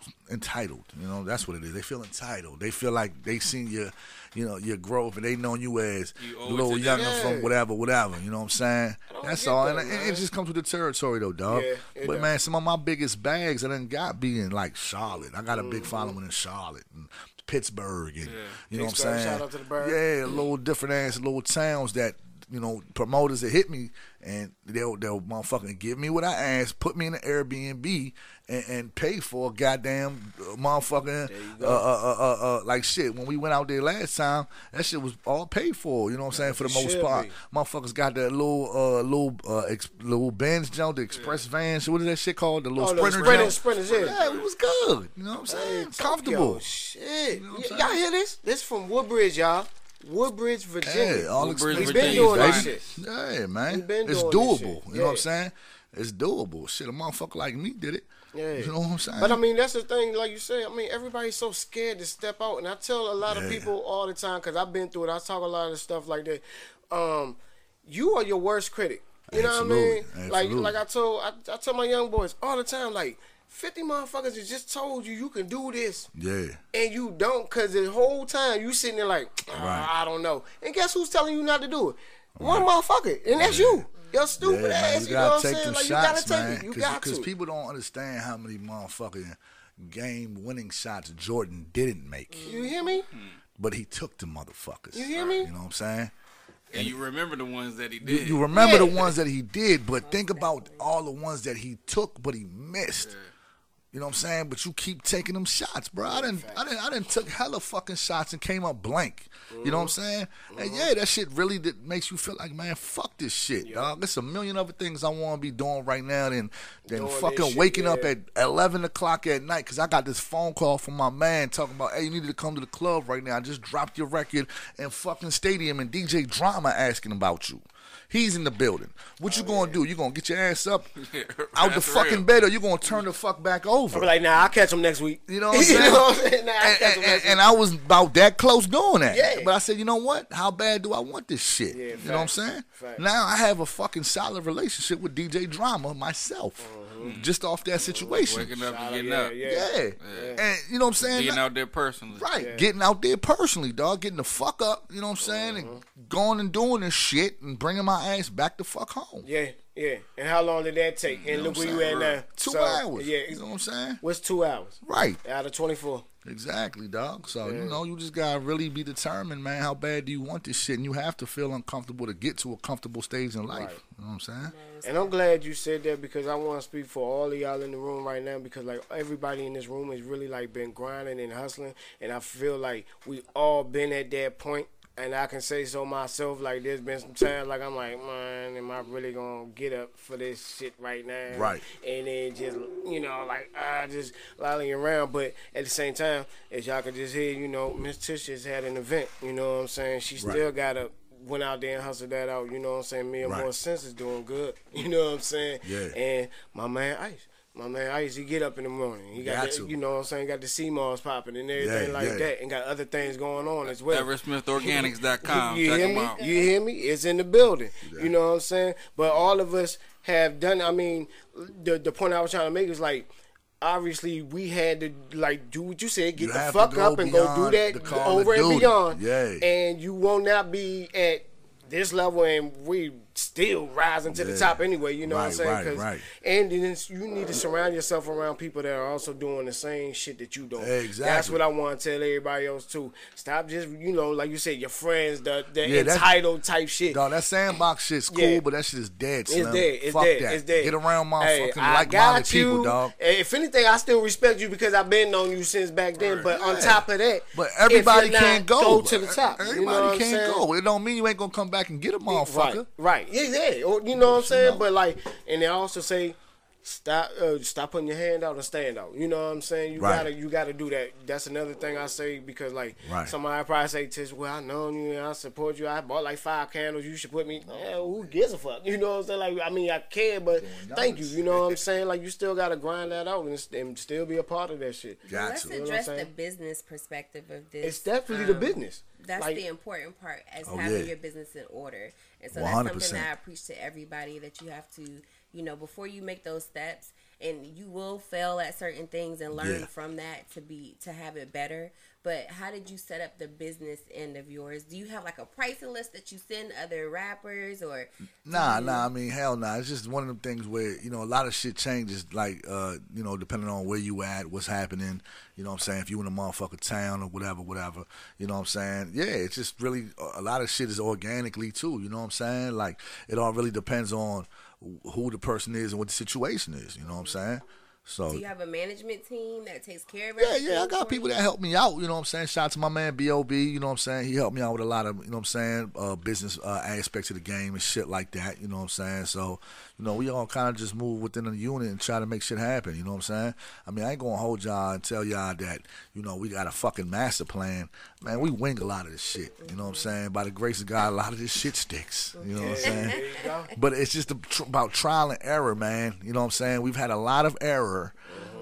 You know, that's what it is. They feel entitled. They feel like they seen your growth, and they know you as You the owe it little to them. younger from whatever. You know what I'm saying? That's get all. that, And man. it just comes with the territory, though, dog. Yeah, it But does. man, some of my biggest bags I done got being like Charlotte. I got a big following in Charlotte and Pittsburgh, and you know what I'm Pittsburgh, saying? shout out to the Bird. Yeah, little different ass little towns that, you know, promoters that hit me and they'll motherfucking give me what I asked, put me in an Airbnb and pay for a goddamn motherfucking like shit. When we went out there last time, that shit was all paid for. You know what I'm saying? For the most should part, be. motherfuckers got that little Benz jump, the express vans. What is that shit called? The little Oh, the Sprinter jump. sprinters, yeah. Yeah, it was good. You know what I'm saying? Comfortable. Yo, shit. know what I'm Y'all saying? hear this? This from Woodbridge, y'all. Woodbridge, Virginia. Yeah, all Woodbridge, expenses we been paid, doing baby. that shit. Yeah, man. We been It's doing this doable. shit. You know what I'm Yeah. saying? It's doable. Shit, a motherfucker like me did it. Yeah. You know what I'm saying? But I mean, that's the thing, like you said. I mean, everybody's so scared to step out, and I tell a lot of Yeah. people all the time because I've been through it. I talk a lot of stuff like that. You are your worst critic. You know what I mean? Absolutely. Like I tell my young boys all the time, like 50 motherfuckers that just told you can do this, yeah. and you don't, because the whole time you sitting there like, Right. I don't know. And guess who's telling you not to do it? One motherfucker, and that's you. Your stupid Yeah, ass. man, You know what I'm take saying? them Like, you shots, gotta take man. it. You got Because to. people don't understand how many motherfucking game-winning shots Jordan didn't make. You hear me? But he took the motherfuckers. You hear me? You know what I'm saying? And you remember the ones that he You, did. you remember the Yeah. ones that he did, but think about all the ones that he took, but he missed. You know what I'm saying? But you keep taking them shots, bro. I didn't took hella fucking shots and came up blank. You know what I'm saying? And yeah, that shit really makes you feel like, man, fuck this shit, dog. There's a million other things I want to be doing right now than Doing fucking this shit, waking up yeah. at 11 o'clock at night because I got this phone call from my man talking about, hey, you need to come to the club right now. I just dropped your record in fucking Stadium and DJ Drama asking about you. He's in the building. What you gonna do? You gonna get your ass up out the That's fucking real. bed, or you gonna turn the fuck back over? I'm like, nah, I'll catch him next week. You know what I'm saying? You know what I'm saying? Nah, I'll catch him next And week. I was about that close doing that. Yeah. But I said, you know what? How bad do I want this shit? Yeah, you know what I'm facts. saying? Facts. Now I have a fucking solid relationship with DJ Drama myself, just off that situation. Waking up and Shout getting out, up. Yeah. And you know what I'm saying? Getting out there personally. Right, Yeah. getting out there personally, dog, getting the fuck up, you know what I'm saying, and going and doing this shit and bringing my ass back the fuck home. Yeah, yeah. And how long did that take? And know look what where I'm you at saying? now. 2 So, hours. Yeah. You know what I'm saying? What's 2 hours? Right, Out of 24. exactly, dog. So, you know, you just gotta really be determined, man, how bad do you want this shit, and you have to feel uncomfortable to get to a comfortable stage in life. Right. You know what I'm saying? And I'm glad you said that because I want to speak for all of y'all in the room right now because like everybody in this room has really like been grinding and hustling, and I feel like we all been at that point. And I can say so myself, like there's been some times like I'm like, man, am I really gonna get up for this shit right now? Right. And then just, you know, like just lolling around. But at the same time, as y'all can just hear, you know, Miss Tish just had an event, you know what I'm saying? She Right. still got to went out there and hustled that out, you know what I'm saying? Me and Right. More Sense is doing good, you know what I'm saying? Yeah. And my man Ice, he get up in the morning. He got, Got the, to. you know what I'm saying, got the CMOS popping and everything Yeah, like yeah. that, and got other things going on as well. EverettSmithOrganics.com. You Check hear them me? out. You hear me? It's in the building. You know what I'm saying? But all of us have done. I mean, the point I was trying to make is like, obviously we had to like do what you said, get You the have fuck to go up and go do beyond that the call over of and duty. beyond. Yeah. And you will not be at this level, and we still rising to the Yeah. top anyway. You know what I'm Right, saying? right, 'Cause- right. And then you need to surround yourself around people that are also doing the same shit that you doing. Exactly. That's what I want to tell everybody else too. Stop just, you know, like you said, your friends, the Yeah, that's- entitled type shit. Dog, that sandbox shit's cool, Yeah. but that shit is dead, It's Slim. dead. It's Fuck dead. that. It's dead. Get around my Hey, fucking I like-minded got you. people, dog. If anything, I still respect you because I've been on you since back then. But on Yeah. top of that, But everybody if you're can't not, go. to the top. Everybody you know what I'm can't saying? go. It don't mean you ain't gonna come back and get a motherfucker. Right. Yeah, yeah. Or, you know what I'm saying? But like, and they also say, stop putting your hand out and stand out. You know what I'm saying? Right. You gotta do that. That's another thing I say because like Right. somebody probably say, Tish, well, I know you and I support you. I bought like 5 candles. You should put me. Who gives a fuck? You know what I'm saying? Like, I mean, I can, but thank you. You know what I'm saying? Like, you still gotta grind that out and still be a part of that shit. Got Let's to. You know what address I'm the saying? business perspective of this. It's definitely the business. That's Like- the important part, as Oh, having yeah. your business in order. And so 100%. that's something that I preach to everybody, that you have to, you know, before you make those steps, and you will fail at certain things and learn Yeah. from that to have it better. But how did you set up the business end of yours? Do you have like a pricing list that you send other rappers, or Nah, I mean, hell nah. It's just one of them things where, you know, a lot of shit changes, like, you know, depending on where you at, what's happening, you know what I'm saying, if you in a motherfucker town or whatever, you know what I'm saying? Yeah, it's just really, a lot of shit is organically too, you know what I'm saying? Like, it all really depends on who the person is and what the situation is, you know what I'm saying? So do you have a management team that takes care of Yeah, everything? I got for people you? that help me out, you know what I'm saying? Shout out to my man B.O.B., you know what I'm saying? He helped me out with a lot of, you know what I'm saying, business aspects of the game and shit like that, you know what I'm saying? So, you know, we all kind of just move within a unit and try to make shit happen, you know what I'm saying? I mean, I ain't going to hold y'all and tell y'all that, you know, we got a fucking master plan. Man, we wing a lot of this shit, you know what I'm saying? By the grace of God, a lot of this shit sticks, you know what I'm saying? There you go. But it's just about trial and error, man. You know what I'm saying? We've had a lot of error,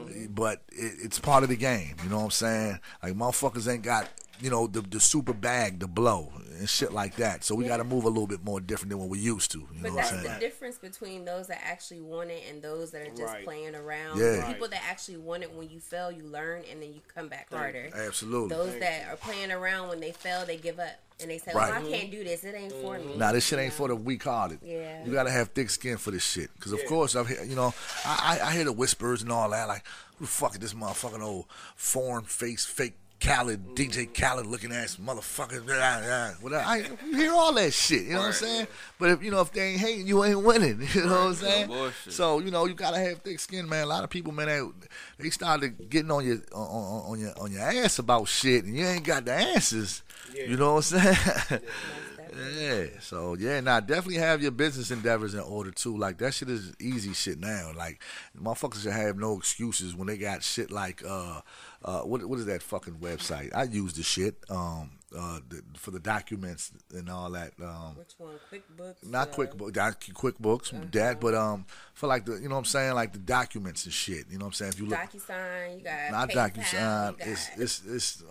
but it's part of the game. You know what I'm saying? Like, motherfuckers ain't got, you know, the super bag to blow and shit like that. So we got to move a little bit more different than what we used to. You But know what that's I'm the saying? difference between those that actually want it and those that are just Right. playing around. Yeah. The people that actually want it, when you fail, you learn, and then you come back harder. Absolutely. Those that are playing around, when they fail, they give up. And they say, Right. well, I can't do this. It ain't for me. Nah, this shit ain't for the weak-hearted. Yeah. You gotta have thick skin for this shit. Because of course, you know, I hear the whispers and all that. Like, who the fuck is this motherfucking old foreign face, fake Khaled, DJ Khaled looking ass motherfucker? Whatever. You hear all that shit. You know what I'm saying? But if, you know, if they ain't hating, you ain't winning. You know what I'm saying? bullshit. So, you know, you gotta have thick skin, man. A lot of people, man, they started getting on your ass about shit, and you ain't got the answers. You know what I'm saying? Yeah, so definitely have your business endeavors in order too. Like that shit is easy shit now. Like motherfuckers should have no excuses when they got shit like what is that fucking website? I use the shit for the documents and all that. Which one? QuickBooks? Not QuickBooks, that, but for like the, you know what I'm saying, like the documents and shit. You know what I'm saying? If you look, DocuSign, you got not PayPal, DocuSign, you it's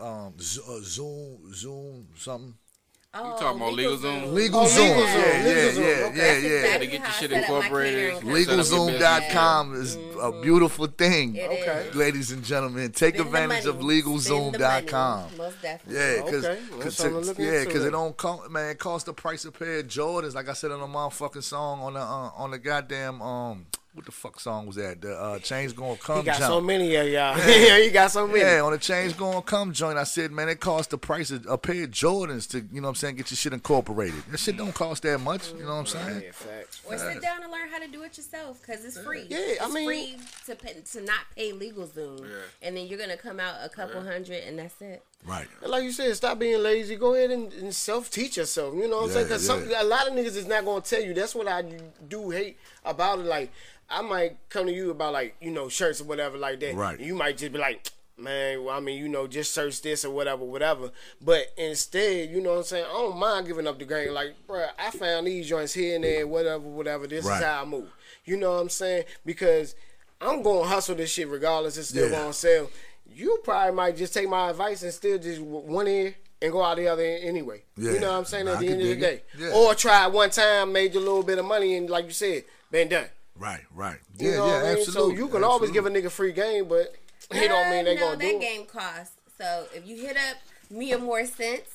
Zoom something. Oh, You talking about LegalZoom? LegalZoom, LegalZoom. To Exactly get your how I shit set up my incorporated. catering company. LegalZoom.com is a beautiful thing, It is. ladies and gentlemen. Take Spend the advantage of money. Spend the LegalZoom.com. money. Most definitely. Yeah, Okay, that's something to look into. because it don't come, man. It costs the price of a pair of Jordans. Like I said on the motherfucking song on the goddamn what the fuck song was that? The Change Gonna Come He got jump. so many of y'all. Yeah, he got so many. Yeah, on the Change Gonna Come joint, I said, man, it costs the price of a pair of Jordans to, you know what I'm saying, get your shit incorporated. That shit don't cost that much, you know what I'm saying? Yeah, facts. Or sit down and learn how to do it yourself because it's free. Yeah, it's free to not pay LegalZoom, and then you're gonna come out a couple hundred, and that's it. Right. And like you said, stop being lazy. Go ahead and self-teach yourself. You know what I'm saying? Because a lot of niggas is not going to tell you. That's what I do hate about it. Like, I might come to you about, like, you know, shirts or whatever like that. Right. And you might just be like, man, well, I mean, you know, just search this or whatever. But instead, you know what I'm saying, I don't mind giving up the game. Like, bro, I found these joints here and there, whatever. This is how I move. You know what I'm saying? Because I'm going to hustle this shit regardless. It's still going to sell. You probably might just take my advice and still just one ear and go out the other end anyway. Yeah. You know what I'm saying? At the end of the day. Yeah. Or try it one time, made you a little bit of money, and like you said, been done. Right. You know what I mean? Absolutely. So you can always give a nigga free game, but it don't mean they no, gonna do that it. game costs. So if you hit up me or more cents,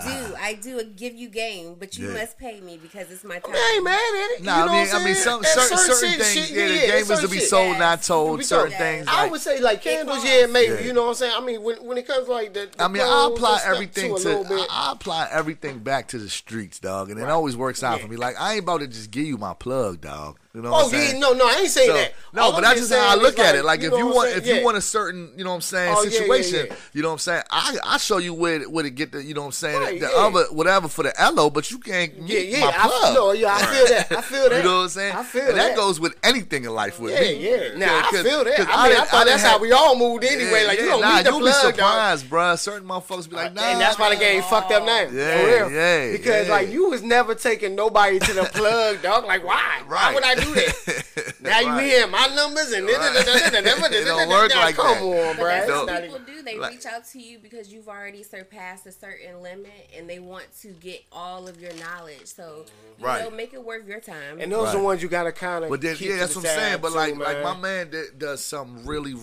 I do give you game, but you must pay me because it's my time. I ain't mad at it. Nah, you know I mean, what I'm certain saying? things. Shit, The game is certain to be shit. sold, not told. We Certain talk- things. I Like, would say like candles, costs. maybe. You know what I'm saying? I mean, when it comes to like the I mean, I clothes apply and stuff everything too, a little bit. I apply everything back to the streets, dog, and it always works out for me. Like, I ain't about to just give you my plug, dog. You know what I'm saying? No, I ain't saying So, that. no, All but I'm that's just how I saying look is, at it. Like, if know you what want, I'm if saying? you want a certain, you know what I'm saying, Oh, yeah, situation, yeah. you know what I'm saying. I show you where to get the, you know what I'm saying, Right, the yeah. other whatever for the LO, but you can't meet my plug. I feel that. I feel that. You know what I'm saying? I feel and that that. goes with anything in life with me. Yeah. Now, I feel that. 'cause I mean, I thought done that's had- how we all moved anyway. Like, you don't need the you'll plug, be dog. surprised, bruh. Certain motherfuckers be like, nah. And that's why the game fucked up now. Yeah, for real. yeah, Because, yeah. like, you was never taking nobody to the plug, dog. Like, why? Why Right. would I do that? Now you Right. hear my numbers and It don't work like Come that. on, But bro. that's It's what not people even- do. They like- reach out to you because you've already surpassed a certain limit, and they want to get all of your knowledge. So, you Right. know, make it worth your time. And those are the Right. ones you gotta kind of. But then, keep yeah, to that's the what I'm saying. side, But too, like man. my man does something really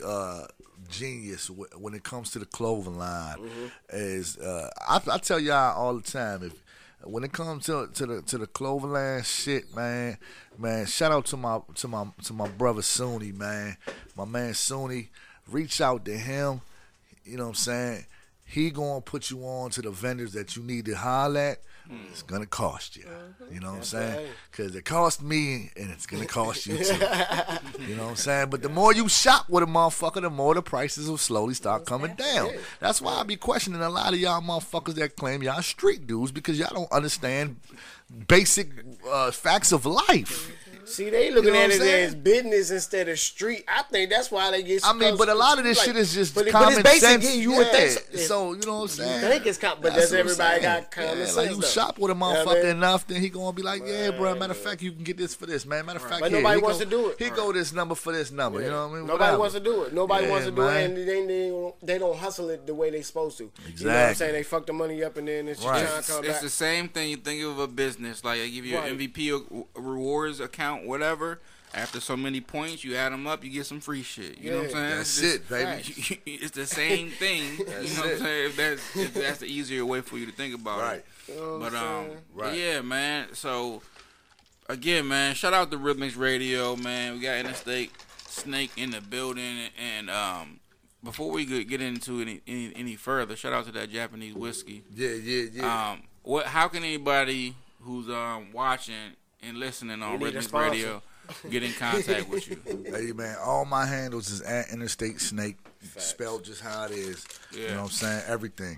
genius when it comes to the clothing line. Is I tell y'all all the time, if when it comes to the clothing line shit, man, shout out to my brother Sunni, man, my man Sunni. Reach out to him. You know what I'm saying? He gonna put you on to the vendors that you need to holler at. It's gonna cost you. You know what I'm saying? right. Because it cost me, and it's gonna cost you too. You know what I'm saying? But the more you shop with a motherfucker, the more the prices will slowly start coming down. That's why I be questioning a lot of y'all motherfuckers that claim y'all street dudes because y'all don't understand basic facts of life. See, they looking You know at what it I'm saying? as business instead of street. I think that's why they get. I mean, but a lot of this like, shit is just but common it's basic. sense. You would think Yeah. So, you know what I'm saying? You think it's but That's does what I'm everybody saying. got common Yeah, sense? like you though? shop with a You know motherfucker what I mean? enough, then he gonna be like, yeah, bro. Matter of fact, you can get this for this, man. Matter of fact, But here, nobody he wants go- to do it. He go this number for this number. You know what I mean? Nobody Whatever. wants to do it. Nobody Yeah, wants to do man. it, and they don't hustle it the way they supposed to. You know what I'm Exactly. saying? They fuck the money up and then it's Right. trying to come It's back. the same thing. You think of a business, like they give you Right. an MVP rewards account, whatever. After so many points, you add them up, you get some free shit. You know what I'm saying? That's It's it, baby. It's the same thing. You know what I'm saying? If that's the easier way for you to think about Right. it. You know what But I'm saying? Right. yeah, man. So again, man, shout out to Rhythmics Radio, man. We got Interstate Snake in the building, and before we get into any further, shout out to that Japanese whiskey. Yeah. How can anybody who's watching and listening on We need a Rhythmics sponsor. Radio get in contact with you? Hey man, all my handles is at Interstate Snake, spelled just how it is. Yeah. You know what I'm saying? Everything.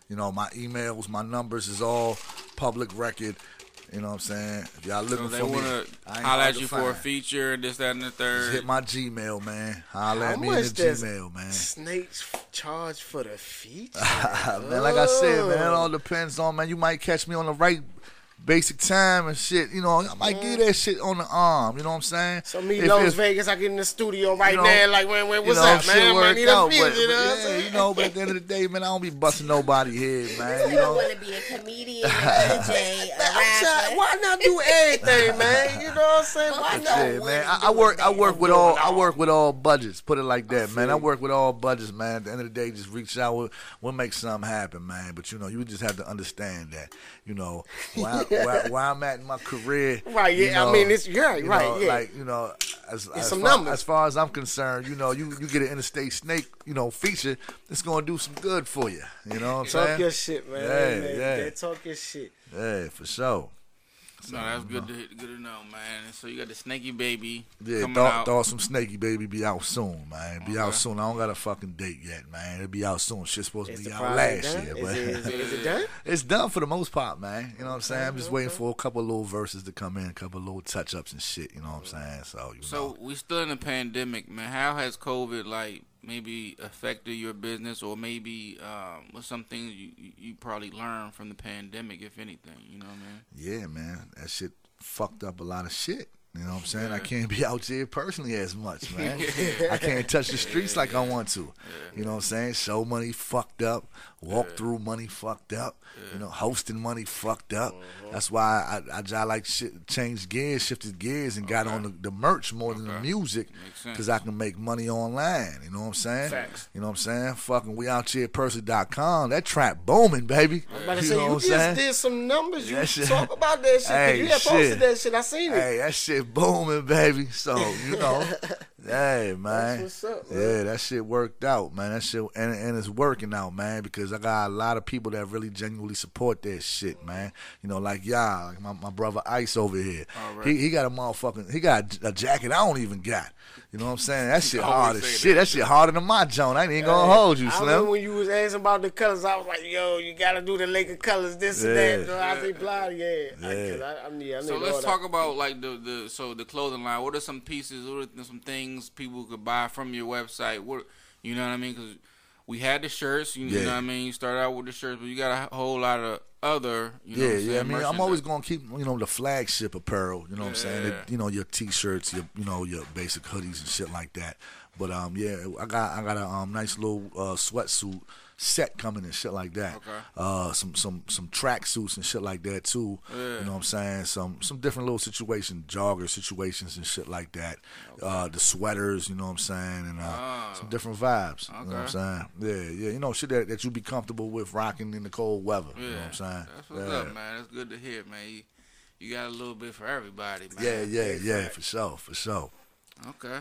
You know, my emails, my numbers is all public record. You know what I'm saying? If y'all looking So they for me, want to I ain't holler hard at to you for a find. feature and this, that, and the third. Just hit my Gmail, man. Holla How at me in the much does Gmail, man. Snakes charge for the feature? Man, like I said, man, it all depends on, man. You might catch me on the right basic time and shit. You know, I might give that shit on the arm. You know what I'm saying? So me, If- Las if- Vegas, I get in the studio right you know, now, like, what's you know, up, shit man? I might work need a out, feature, but you know what I'm yeah, saying? you know, but at the end of the day, man, I don't be busting nobody head, man. You You don't know, want to be a comedian, a DJ, a rapper. Why not do everything, man? You know what I'm saying? Why not? yeah, man. I work with all budgets. Put it like that, man. I feel work with all budgets, man. At the end of the day, just reach out. We'll make something happen, man. But you know, you just have to understand that. You know, where I'm at in my career. Right, yeah. you know, I mean, it's right, you right, know, yeah. Like, you know, as some far, numbers. as far as I'm concerned, you know, you get an Interstate Snake, you know, feature. It's gonna do some good for you. You know what I'm saying? Talk your shit, man. Yeah, man. yeah. Talk your shit. Yeah, for sure. No, that's good to know, man. And so you got the Snaky Baby Yeah, coming out. thought some Snaky Baby be out soon, man. Be out Okay. soon. I don't got a fucking date yet, man. It'll be out soon. Shit's supposed to Is be the out project last done? year, Is but is it done? it's done for the most part, man. You know what I'm saying? I'm just waiting for a couple of little verses to come in, a couple of little touch ups and shit. You know what I'm saying? So you know. So we still in a pandemic, man. How has COVID like maybe affected your business, or maybe what's some things you probably learned from the pandemic, if anything? You know what I mean? Yeah, man, that shit fucked up a lot of shit. You know what I'm saying? I Yeah. can't be out there personally as much, man. I can't touch the streets like I want to. You know what I'm saying? Show money fucked up. Walk through money fucked up. You know, hosting money fucked up. That's why I like shit, changed gears, shifted gears, and got on the merch more than the music, Makes sense. because I can make money online. You know what I'm saying? Facts. You know what I'm saying? Fucking we out here person.com. That trap booming, baby. I'm about to You say, know you what I'm just sayed? did some numbers. You That shit- talk about that shit. 'Cause Hey, you had posted shit. that shit. I seen it. Hey, that shit booming, baby. So, you know, hey, man. That's what's up, man. Yeah, that shit worked out, man. That shit, and it's working out, man, because I got a lot of people that really genuinely support that shit, man. You know, like y'all, like my brother Ice over here. All right. He got a motherfucking, he got a jacket I don't even got. You know what I'm saying? That shit always hard as say shit. That shit harder than my joint. I ain't even gonna hold you, I remember Slim. when you was asking about the colors, I was like, yo, you gotta do the Laker colors, this and Yeah. that. So I say, blah, yeah. Yeah. I need So all let's that. talk about like the clothing line. What are some pieces? What are some things people could buy from your website? What, you know what I mean? Because we had the shirts. You know what I mean? You started out with the shirts, but you got a whole lot of other. You know what I'm saying, I mean, I'm merchandise. always gonna keep, you know, the flagship apparel. You know what I'm saying? Yeah. You know, your t-shirts, your, you know, your basic hoodies and shit like that. But yeah, I got a nice little sweatsuit set coming and shit like that. Okay. Some track suits and shit like that too. Yeah. You know what I'm saying? Some different little situations, jogger situations and shit like that. The sweaters, you know what I'm saying, and some different vibes. You know what I'm saying? Yeah. You know, shit that you be comfortable with rocking in the cold weather. Yeah. You know what I'm saying? That's what's up, man. That's good to hear, man. You got a little bit for everybody, man. Yeah, for sure. Okay.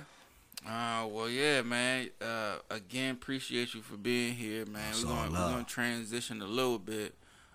Well, yeah, man. Again, appreciate you for being here, man. It's We're all love. gonna transition a little bit.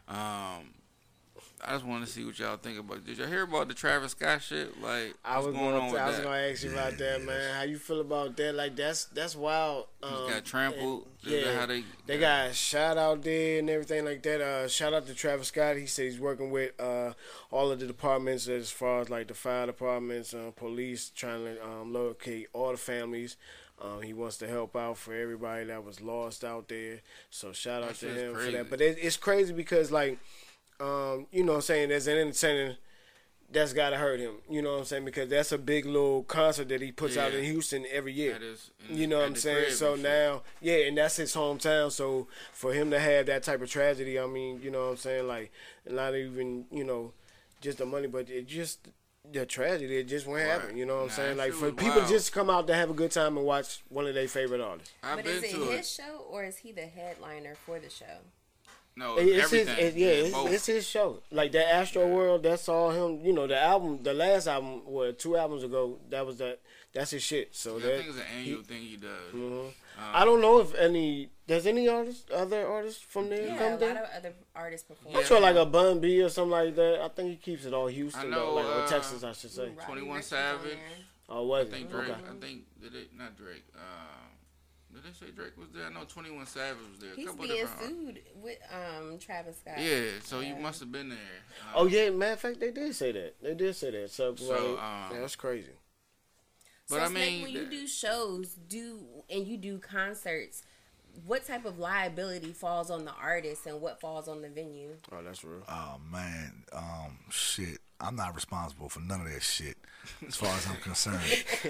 I just want to see what y'all think about. Did y'all hear about the Travis Scott shit? Like, I what's was going on with gonna that? ask you about that, man. How you feel about that? Like that's wild. Just got trampled. and- Is that yeah, how they got shot out there and everything like that. Shout out to Travis Scott. He said he's working with all of the departments as far as like the fire departments, police, trying to locate all the families. He wants to help out for everybody that was lost out there. So shout out That to shit's him crazy. for that. But it's crazy because like, you know what I'm saying, there's an entertainer that's gotta hurt him. You know what I'm saying? Because that's a big little concert that he puts out Yeah. in Houston every year. That is, You know what at I'm the saying? crib So and shit. now, yeah, and that's his hometown. So for him to have that type of tragedy, I mean, you know what I'm saying? Like, not even, you know, just the money, but it just, the tragedy, it just won't happen. Right. You know what I'm Nah, saying? that Like, shit for was people wild. just come out to have a good time and watch one of their favorite artists. I've But been is it to his show or is he the headliner for the show? No, It's his, everything. Both. it's his show. Like that Astro World, that's all him. You know, the album, the last album, 2 albums ago, that's his shit. So I that think it's an annual thing he does. I don't know if does any other artists from there Yeah, a come lot there? of other artists perform. I'm sure like a Bun B or something like that. I think he keeps it all Houston, I know, though, like, or Texas, I should say. Robbie 21 Ricks was on Savage. there. Oh, was I think it? Drake. Okay. I think did it not Drake. Did they say Drake was there? I know 21 Savage was there. He's Couple being different sued with Travis Scott. Yeah, so you must have been there. Oh yeah, matter of fact, they did say that. They did say that. So, So, yeah, that's crazy. So, But I Snake, mean, when you do shows, and you do concerts, what type of liability falls on the artist and what falls on the venue? Oh, that's real. Oh man, shit. I'm not responsible for none of that shit, as far as I'm concerned.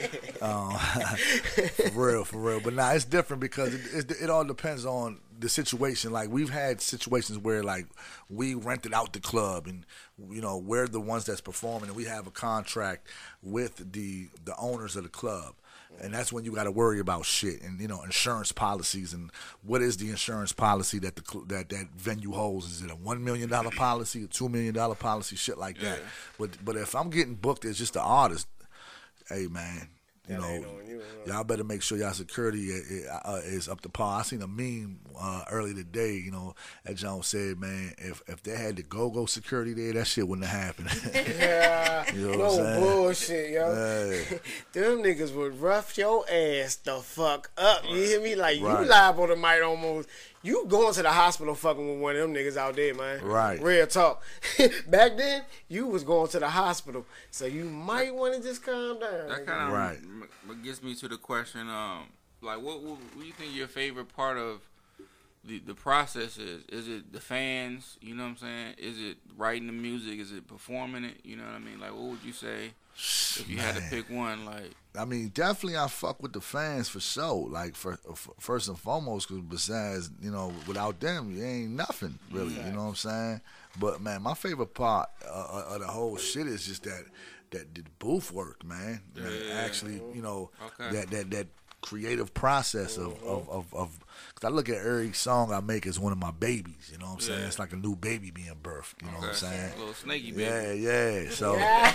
For real. But nah, it's different because it all depends on the situation. Like we've had situations where like we rented out the club, and you know we're the ones that's performing, and we have a contract with the owners of the club. And that's when you got to worry about shit and, you know, insurance policies and what is the insurance policy that that venue holds. Is it a $1 million policy, a $2 million policy, shit like that. But if I'm getting booked as just an artist, hey, man, you know, y'all better make sure y'all security is up to par. I seen a meme early today, you know, that John said, man, if they had the go-go security there, that shit wouldn't have happened. Yeah, you know no what I'm saying? bullshit, yo. Them niggas would rough your ass the fuck up. You hear me? Like, you live on the mic almost. You going to the hospital fucking with one of them niggas out there, man. Right. Real talk. Back then, you was going to the hospital. So you might want to just calm down. that kind of gets me to the question, like, what do you think your favorite part of the process is? Is it the fans? You know what I'm saying? Is it writing the music? Is it performing it? You know what I mean? Like, what would you say if you had to pick one? Like, I mean, definitely I fuck with the fans for sure. Like, first and foremost, because besides, you know, without them, you ain't nothing, really. You know what I'm saying? But, man, my favorite part of the whole shit is just that the booth work, man. Actually, you know, that creative process of because I look at every song I make as one of my babies, you know what I'm saying? It's like a new baby being birthed, you know what I'm saying? A little snaky baby. Yeah. So,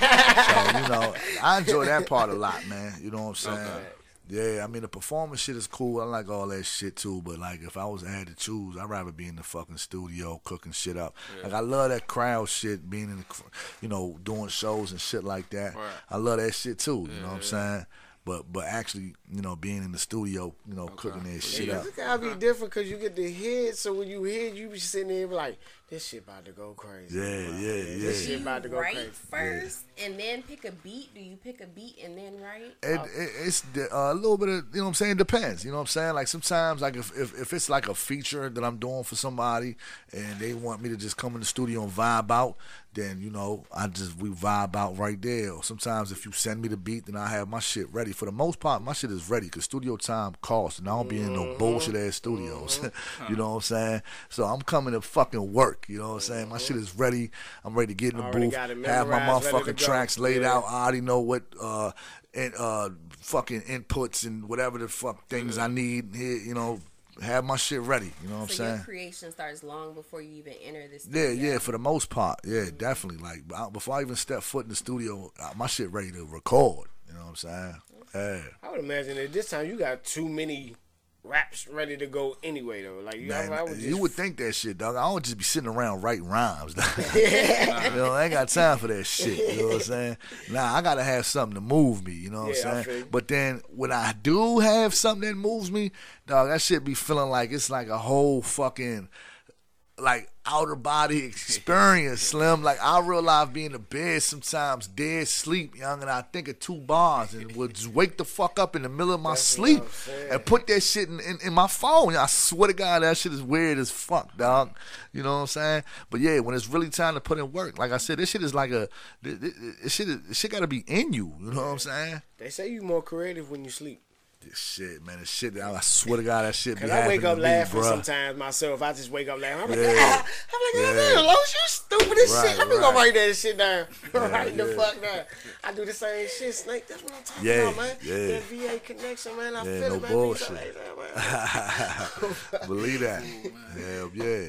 you know, I enjoy that part a lot, man. You know what I'm saying? Yeah, I mean, the performance shit is cool. I like all that shit, too. But, like, if I had to choose, I'd rather be in the fucking studio cooking shit up. Like, I love that crowd shit, being in the, you know, doing shows and shit like that. I love that shit, too. You know what I'm saying? But actually, you know, being in the studio, you know, cooking that shit up. It gotta be different because you get the hit. So when you hit, you be sitting there like, this shit about to go crazy. Yeah. This shit about to go write crazy. first and then pick a beat? Do you pick a beat and then write? It's a little bit of, you know what I'm saying, depends. You know what I'm saying? Like sometimes, like if it's like a feature that I'm doing for somebody and they want me to just come in the studio and vibe out, then, you know, we vibe out right there. Or sometimes if you send me the beat, then I have my shit ready. For the most part, my shit is ready because studio time costs, and I don't be in no bullshit ass studios. You know what I'm saying? So I'm coming to fucking work. You know what I'm saying? My shit is ready. I'm ready to get in the booth, have my motherfucking tracks laid out. I already know what fucking inputs and whatever the fuck things I need here, you know. Have my shit ready, you know what I'm saying? So your creation starts long before you even enter the studio? Yeah, for the most part. Yeah, definitely. Like, before I even step foot in the studio, my shit ready to record, you know what I'm saying? Yeah. I would imagine at this time you got too many raps ready to go anyway, though. Like, you would think that shit, dog. I would just be sitting around writing rhymes, dog. You know, I ain't got time for that shit, you know what I'm saying? Nah, I gotta have something to move me, you know what I'm saying? But then when I do have something that moves me, dog, that shit be feeling like it's like a whole fucking, like, outer body experience, Slim. Like, I real life be in the bed sometimes, dead sleep, young, and I think of 2 bars and would just wake the fuck up in the middle of my sleep and put that shit in my phone. I swear to God, that shit is weird as fuck, dog. You know what I'm saying? But yeah, when it's really time to put in work, like I said, this shit is like this shit gotta be in you. You know what I'm saying? They say you more creative when you sleep. This shit, man, this shit, I swear to God, that shit be Cause happening I wake up to me, laughing bruh. sometimes myself. I just wake up laughing. I'm like, man, Los, you stupid as shit. Let me go write that shit down. Write the fuck down. I do the same shit, Snake. That's what I'm talking about, man. That VA connection, man. I feel no it, man. bullshit. Believe that. Hell yeah.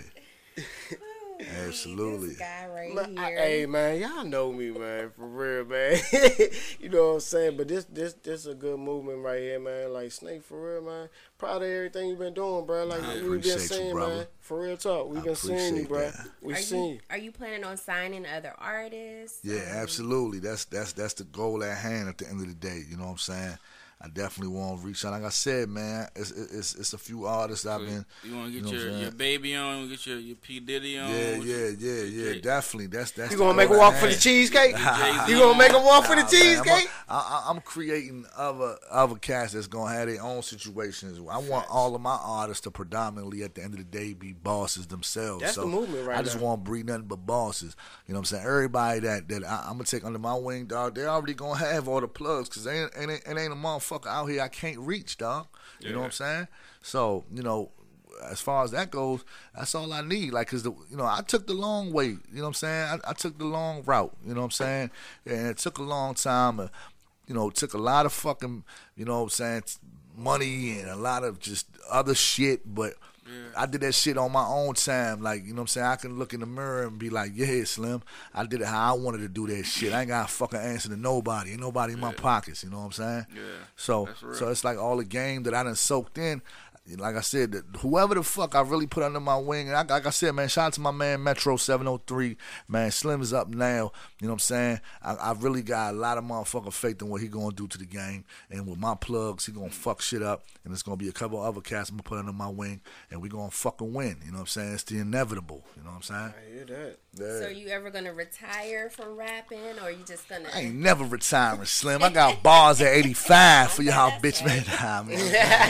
Absolutely. This guy right here. Hey, man, y'all know me, man, for real, man. You know what I'm saying? But this a good movement right here, man. Like, Snake, for real, man. Proud of everything you've been doing, bro. Like, we've been seeing, man. For real talk, we've been seeing you, bro. We've seen you. Are you planning on signing other artists? Yeah, absolutely. That's the goal at hand at the end of the day. You know what I'm saying? I definitely want to reach out. Like I said, man, it's a few artists I've been. You want to get your baby on, get your P Diddy on. Yeah, definitely. That's. You gonna make a walk for the cheesecake? You gonna make a walk for the cheesecake? I'm creating other cats that's gonna have their own situations. I want all of my artists to predominantly, at the end of the day, be bosses themselves. That's the movement right now. I just want to breed nothing but bosses. You know what I'm saying? Everybody that I'm gonna take under my wing, dog, they already gonna have all the plugs, because it ain't a motherfucker out here I can't reach, dog. You know what I'm saying? So, you know, as far as that goes, that's all I need. Like, cause I took the long way. You know what I'm saying? I took the long route. You know what I'm saying? And it took a long time. It took a lot of fucking, you know what I'm saying, money and a lot of just other shit, but I did that shit on my own time. Like, you know what I'm saying? I can look in the mirror and be like, yeah, Slim, I did it how I wanted to do that shit. I ain't got to fucking answer to nobody. Ain't nobody in my pockets, you know what I'm saying? Yeah. So it's like all the game that I done soaked in. Like I said, whoever the fuck I really put under my wing, and like I said, man, shout out to my man Metro 703, man, Slim is up now, you know what I'm saying? I really got a lot of motherfucking faith in what he gonna do to the game, and with my plugs, he gonna fuck shit up, and it's gonna be a couple other cats I'm gonna put under my wing, and we gonna fucking win, you know what I'm saying? It's the inevitable, you know what I'm saying? I hear that. Yeah. So you ever gonna retire from rapping, or you just gonna? I ain't never retiring, Slim. I got bars at 85 for y'all, bitch, man. Nah, man.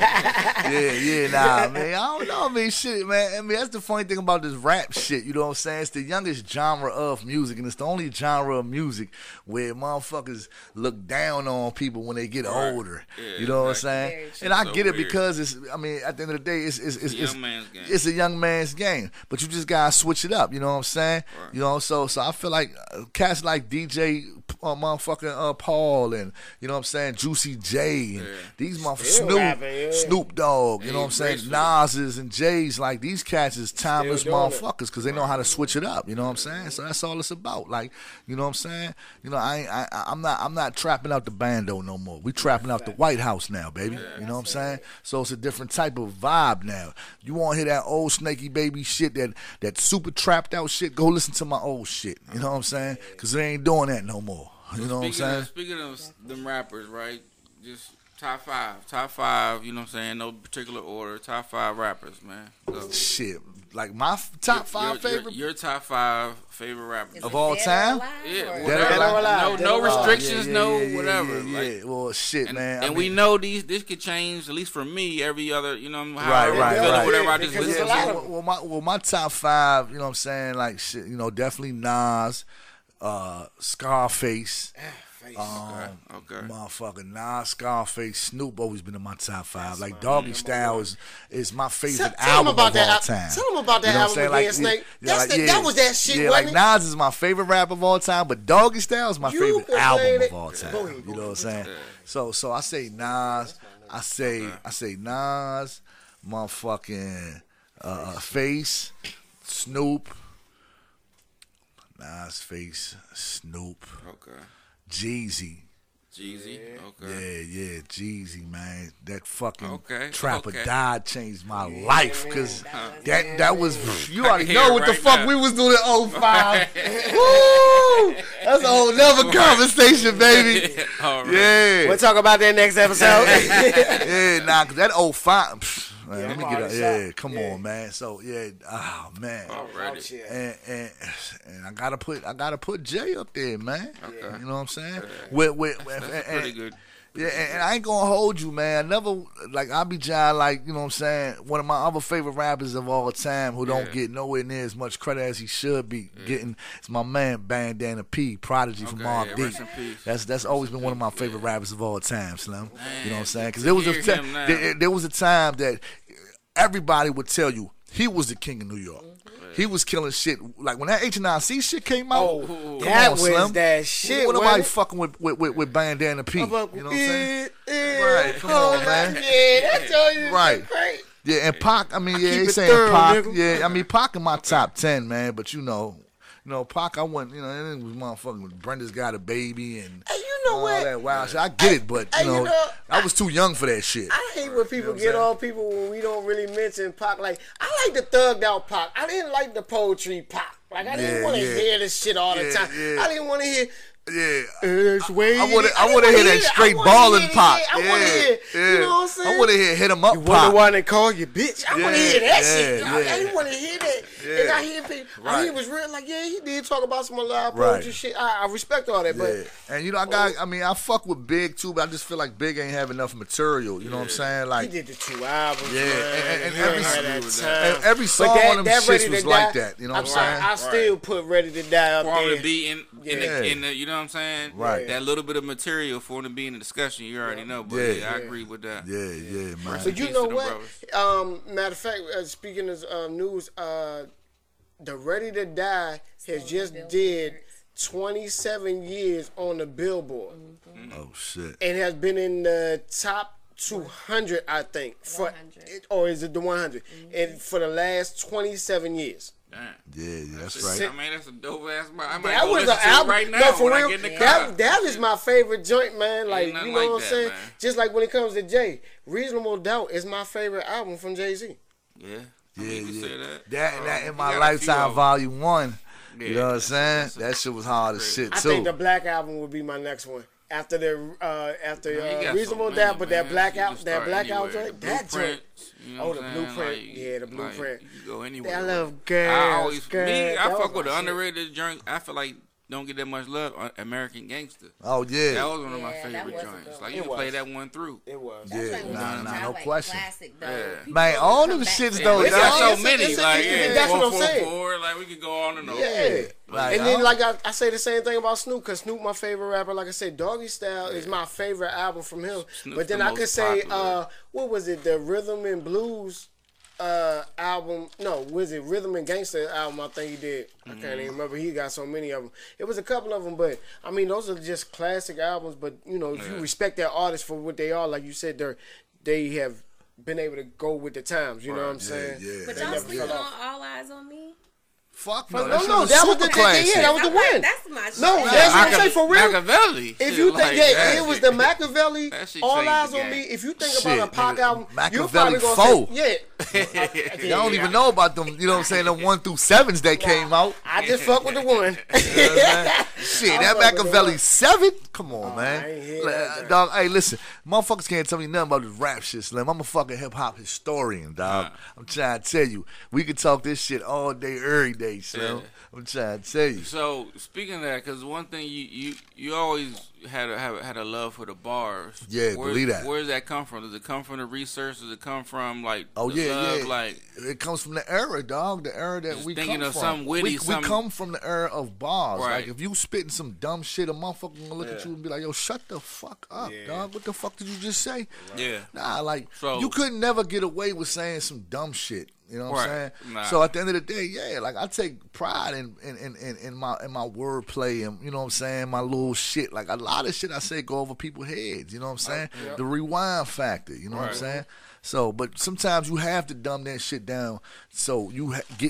Nah, man. I don't know, man. Shit, man. I mean, that's the funny thing about this rap shit. You know what I'm saying? It's the youngest genre of music, and it's the only genre of music where motherfuckers look down on people when they get older. Yeah, you know what I'm saying? And I get it because it's. I mean, at the end of the day, it's a young man's game. It's a young man's game, but you just gotta switch it up. You know what I'm saying? Right. You know, so I feel like cats like DJ motherfucking Paul, and you know what I'm saying, Juicy J, and these motherfuckers, Snoop Dogg, you know what I'm saying, Nas's and J's, like these cats is timeless motherfuckers because they know how to switch it up. You know what I'm saying? So that's all it's about. Like, you know what I'm saying? You know, I'm not trapping out the bando no more. We trapping out the White House now, baby. You know what I'm saying? So it's a different type of vibe now. You want to hear that old Snaky Baby shit, that super trapped out shit? Go listen to my old shit. You know what I'm saying? Because they ain't doing that no more. You know what I'm saying? Speaking of them rappers, right? Just top five. You know what I'm saying? No particular order. Top 5 rappers, man. Go. Shit, like my top 5 favorite. Your top 5 favorite rappers of all time. Yeah, no restrictions, whatever. Yeah. Like, well, shit, man. And we know this could change, at least for me, every other. You know, right. Whatever I just listen to. Well, my top 5. You know what I'm saying? Like shit. You know, definitely Nas. Scarface, okay. Motherfucking Nas, Scarface, Snoop always been in my top 5. Like Doggy Style is my favorite album of all time. Tell them about that album again, Snake. That was that shit. Yeah, like Nas is my favorite rap of all time, but Doggy Style is my favorite album of all time. You know what I'm saying? So I say Nas. I say Nas, motherfucking Face, Snoop. Nas, Face, Snoop, okay, Jeezy, okay, yeah, Jeezy, man. That fucking Trapper died changed my life, because that was, you already know what the fuck we was doing in 05. Woo! That's a whole nother conversation, baby. Yeah, we'll talk about that next episode. Yeah, cause that 05. Man, let me get up. Yeah, come on, man. So oh man. Already. And I gotta put Jay up there, man. Okay. You know what I'm saying? That's pretty good. Yeah, and I ain't gonna hold you, man. I'll be John, like, you know what I'm saying, one of my other favorite rappers of all time who don't get nowhere near as much credit as he should be getting. It's my man Bandana P, Prodigy from Mobb Deep. That's always been one of my favorite rappers of all time, Slim. Man, you know what I'm saying? Because there was a time that everybody would tell you he was the king of New York. He was killing shit. Like when that H&IC shit came out, that was that shit. What nobody fucking with Bandana P? You know what I'm saying? Right, come on, man. Yeah, that's all you right. Great. Yeah, and Pac, I mean, they saying Pac. Yeah, I mean, Pac in my top 10, man. But you know, Pac, I went, it was motherfucking Brenda's Got a Baby and all that wild shit. I get it, but I was too young for that shit. I hate when people get on people when we don't really mention Pac. Like, I like the thugged out Pac. I didn't like the poetry Pac. Like, I didn't want to hear this shit all the time. I didn't want to hear Yeah. It's way. I want to hear that straight balling pop. I want to hear. You know what I'm saying? I want to hear hit 'em up You pop. wonder why they call you bitch? I want to hear that shit. yeah. I didn't want to hear that. Yeah. And I hear people. Right. He was real. Like, yeah, he did talk about some live Right. poetry shit. I respect all that, Yeah. but And you know, I fuck with Big too, but I just feel like Big ain't have enough material. You know what I'm saying? he Like, did the 2 albums. Yeah, man. and He every- ain't had that and time. every song But on them shits Ready was to like Die, that. You know what I'm saying? I still put Ready to Die up For him there. to be in Yeah. the, you know what I'm saying? Right. That little bit of material for him to be in the discussion, you already know. But Yeah. I agree with that. Yeah, man. So you Peace know to them what? Matter of fact, speaking of news, the Ready to Die has just did 27 years on the Billboard, Oh shit. and has been in the top 200, I think, for 100. or is it the 100? And for the last 27 years. Damn. Yeah, that's I right. mean, that's a dope ass. I might That go was listen an to it album. right now No, for when real. I get in the car. That is my favorite joint, man. Like, nothing you know like what I'm that, saying? man. Just like when it comes to Jay, Reasonable Doubt is my favorite album from Jay-Z. Yeah. Yeah, You can yeah. say that. That in You my got a few Lifetime of 'em. Volume 1. You Yeah, know what I'm that's- saying? that's- That shit was hard as shit I too. think the Black Album would be my next one. After the Man, you got Reasonable so Doubt, many, but that man. Black You can Out, that start Black Out anywhere. joint, The that joint. Blueprint, you know Oh, what the I'm saying? Blueprint. Like, Yeah, the Blueprint. You can go anywhere. I with love it. girls. I always, girls. me, I That was fuck with my the shit. underrated joint. I feel like don't get that much love. American Gangster. Oh yeah. That was one of my Yeah, that favorite was a joints. good Like one. you It can play was. that one through. It was. Yeah, That's like no question. Classic though. Yeah. People Man, don't all come them back shits to though, that. We got so it's- many. it's- Like it's- yeah, that's what I'm 444. Like we could go on and on. Yeah. Like, And then, like I say the same thing about Snoop, because Snoop my favorite rapper. Like I said, Doggy Style is my favorite album from him. Snoop's but then the I could most say, popular. what was it? The Rhythm and Blues album. No, was it Rhythm and Gangster album? I think he did. I can't even remember. He got so many of them. It was a couple of them, but I mean, those are just classic albums. But you know, if you respect their artists for what they are, like you said, they have been able to go with the times. You know what I'm saying? yeah. But They y'all never sleeping fell on off. All Eyes on Me? Fuck No, no. That shit no, was that was super the classic. yeah, that was the win. That's my shit. No, that's what I'm saying for real. Machiavelli. If Shit you like think, yeah, that it was shit. the Machiavelli, That shit All changed Eyes the on Me. game. If you think Shit, about a Pac nigga, album, you're Machiavelli probably gonna 4. say, yeah. Y'all don't even know about them, you know what I'm saying, them 1 through 7s that came out. I just fuck with the one. You know what I'm saying? Shit, I that fuck with the Machiavelli one. 7? Come on, I man. ain't hear Like, that, dog, hey, listen, motherfuckers can't tell me nothing about this rap shit, Slim. I'm a fucking hip hop historian, dog. I'm trying to tell you, we could talk this shit all day, every day, Slim. Yeah. I'm trying to tell you. So speaking of that, because one thing you always had a love for the bars. Yeah, believe that. Where does that come from? Does it come from the research? Does it come from like Oh the yeah, love? yeah. Like It comes from the era, dog. The era that Just we thinking come of from. something witty, we something- come from the era of bars. Right. Like if you spitting some dumb shit, a motherfucker gonna look at Yeah. you and be like, "Yo, shut the fuck up, Yeah. dog. What the fuck did you just say?" yeah, Nah, like So- you could never get away with saying some dumb shit. You know what I'm Right. saying? Nah. So at the end of the day, yeah, like I take pride in my wordplay and you know what I'm saying, my little shit. Like a lot of shit I say go over people's heads. You know what I'm saying? The rewind factor. You know what I'm Right. saying? So, but sometimes you have to dumb that shit down so you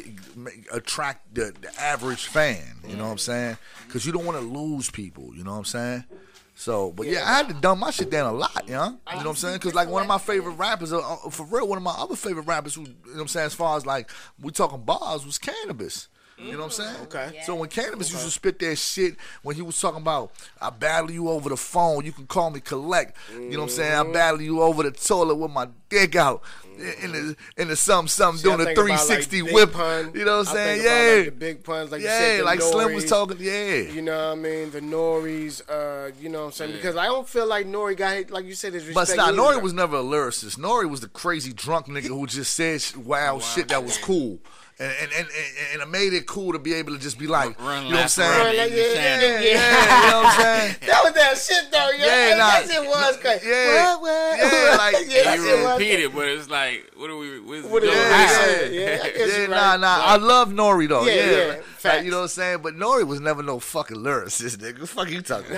attract the average fan. You know what I'm saying? Because you don't want to lose people. You know what I'm saying? So, but yeah, I had to dumb my shit down a lot, you know? You know what I'm saying? Because like one of my favorite rappers, for real, one of my other favorite rappers who, you know what I'm saying, as far as like, we talking bars, was Cannabis. You know what I'm saying? Okay. So when Cannabis used to spit that shit, when he was talking about, I battle you over the phone, you can call me collect. You know what I'm saying? I battle you over the toilet with my dick out. In the something doing I the think about, like, 360 Big whip. Pun. You know what I'm I saying? think about, Yeah. like, the big puns, like you Yeah, said, the like Slim was Noris. talking, yeah. You know what I mean? The Noris, you know what I'm saying? Because I don't feel like Nori got hit, like you said, his But respect. nah, either. Nori was never a lyricist. Nori was the crazy drunk nigga who just said wild shit that was cool. And it made it cool to be able to just be like, Run you know what I'm laps around saying? the Yeah, channel. yeah, Yeah, you know what I'm saying? That was that shit though, yo. Yeah, Hey, nah, that shit was crazy. yeah, What? yeah, like, yeah, that You shit was repeat it, but it's like, what are we? What's What going are we on? saying? Yeah, I guess Yeah, you're nah, right. I love Nori though. Yeah, Yeah, yeah, Like, facts. you know what I'm saying? But Nori was never no fucking lyricist, nigga. What the fuck you talking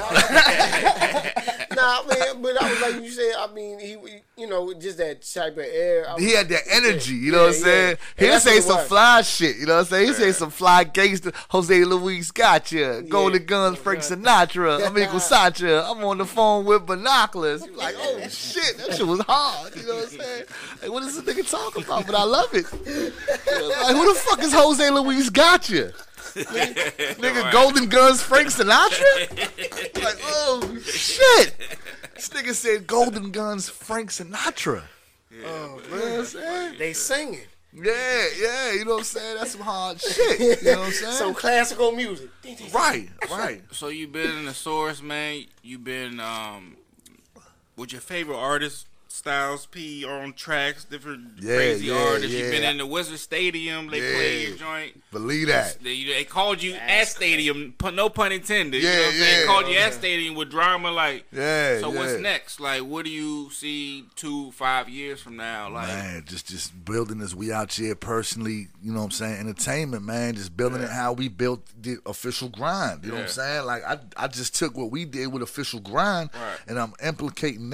about? Nah, man, but I was like you said. I mean, he, you know, just that type of air. He had that energy, you know what I'm Yeah, saying? yeah. He'll That's say what it some was. fly shit, you know what I'm saying? He'll say some fly gangster, Jose Luis Gotcha, Golden Guns, Frank Sinatra, Amigo Sacha, I'm on the phone with binoculars. You're like, oh shit, that shit was hard, you know what I'm saying? Like, what is this nigga talking about? But I love it. Like, who the fuck is Jose Luis Gotcha? Nigga, Right. Golden Guns, Frank Sinatra? Like, oh, shit. This nigga said Golden Guns Frank Sinatra. Oh, You know what I'm saying? they singing. Yeah, you know what I'm saying? That's some hard shit. You know what I'm saying? Some classical music. Right. So you been in the source, man. You been with your favorite artists, Styles P, on tracks, different crazy artists. You been in the Wizard Stadium. They play your joint. Believe that. They called you at Stadium. No pun intended. Yeah, you know what I'm saying? yeah. Called you at Stadium with drama. Like, Yeah. so what's next? Like, what do you see 2-5 years from now? Like, Man, just building this We Out Here personally, you know what I'm saying, entertainment, man, just building it how we built the Official Grind, you know what I'm saying? Like, I just took what we did with Official Grind, and I'm implementing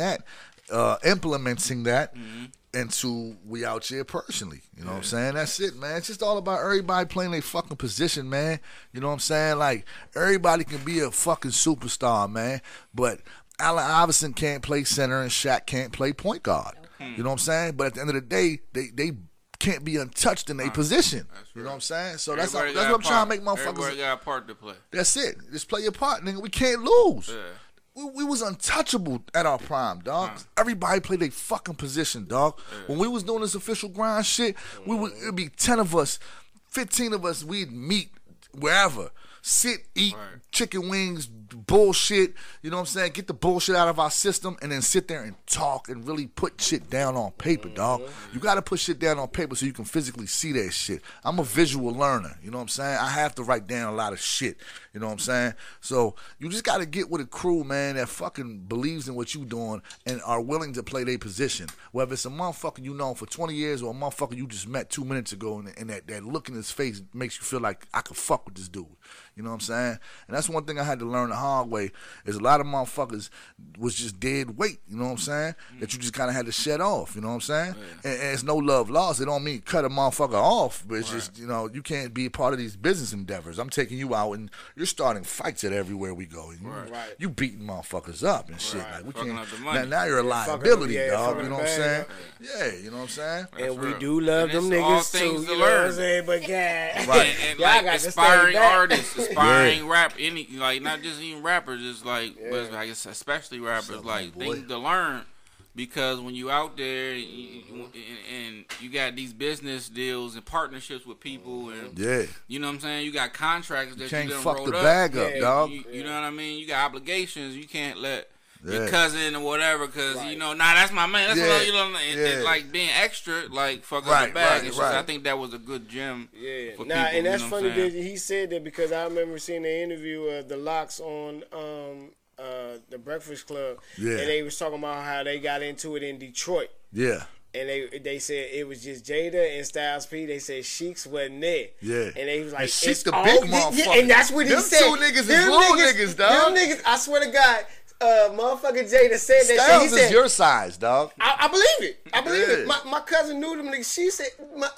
that into We Out Here personally, you know what I'm saying? That's it, man. It's just all about everybody playing their fucking position, man, you know what I'm saying? Like, everybody can be a fucking superstar, man, but Allen Iverson can't play center and Shaq can't play point guard. You know what I'm saying? But at the end of the day, they can't be untouched in their position. You know what I'm saying? So that's what I'm trying to make motherfuckers. Everybody got a part to play. That's it. Just play your part, nigga. We can't lose. Yeah. We was untouchable at our prime, dog. Everybody played their fucking position, dog. When we was doing this Official Grind shit, it'd be 10 of us, 15 of us, we'd meet wherever. Sit, eat chicken wings, bullshit, you know what I'm saying? Get the bullshit out of our system and then sit there and talk and really put shit down on paper, dog. You got to put shit down on paper so you can physically see that shit. I'm a visual learner, you know what I'm saying? I have to write down a lot of shit, you know what I'm saying? So you just got to get with a crew, man, that fucking believes in what you doing and are willing to play their position. Whether it's a motherfucker you know for 20 years or a motherfucker you just met 2 minutes ago and that look in his face makes you feel like I could fuck with this dude. You know what I'm saying? And that's one thing I had to learn the hard way is a lot of motherfuckers was just dead weight, you know what I'm saying? That you just kind of had to shed off, you know what I'm saying? And it's no love lost. It don't mean cut a motherfucker off, but it's just, you know, you can't be a part of these business endeavors. I'm taking you out and you're starting fights at everywhere we go. You beating motherfuckers up and shit. Like, we can't, now you're a liability, dog. You know what I'm saying? Yeah, you know what I'm saying? And we do love them niggas too, you know what I'm saying? But yeah, and like aspiring artists, aspiring rap, like not just even rappers, just like, but I guess especially rappers, like things to learn, because when you out there and you got these business deals and partnerships with people, and you know what I'm saying, you got contracts that can't you done fuck rolled the up, bag up, dog. You know what I mean? You got obligations. You can't let your cousin or whatever, because you know, that's my man. That's what, you know, and like being extra, like fuck up the bag. I think that was a good gem. For people, and that's you know funny that he said that, because I remember seeing the interview of the Locks on the Breakfast Club, and they was talking about how they got into it in Detroit. And they said it was just Jada and Styles P. They said Sheeks wasn't there. And they was like, Sheeks the big motherfucker. and that's what he said. Them two niggas is little niggas, dog. Them niggas, I swear to God, motherfucking Jada said that Styles shit. He said, is your size, dog. I believe it. I believe it. My cousin knew them niggas. She said,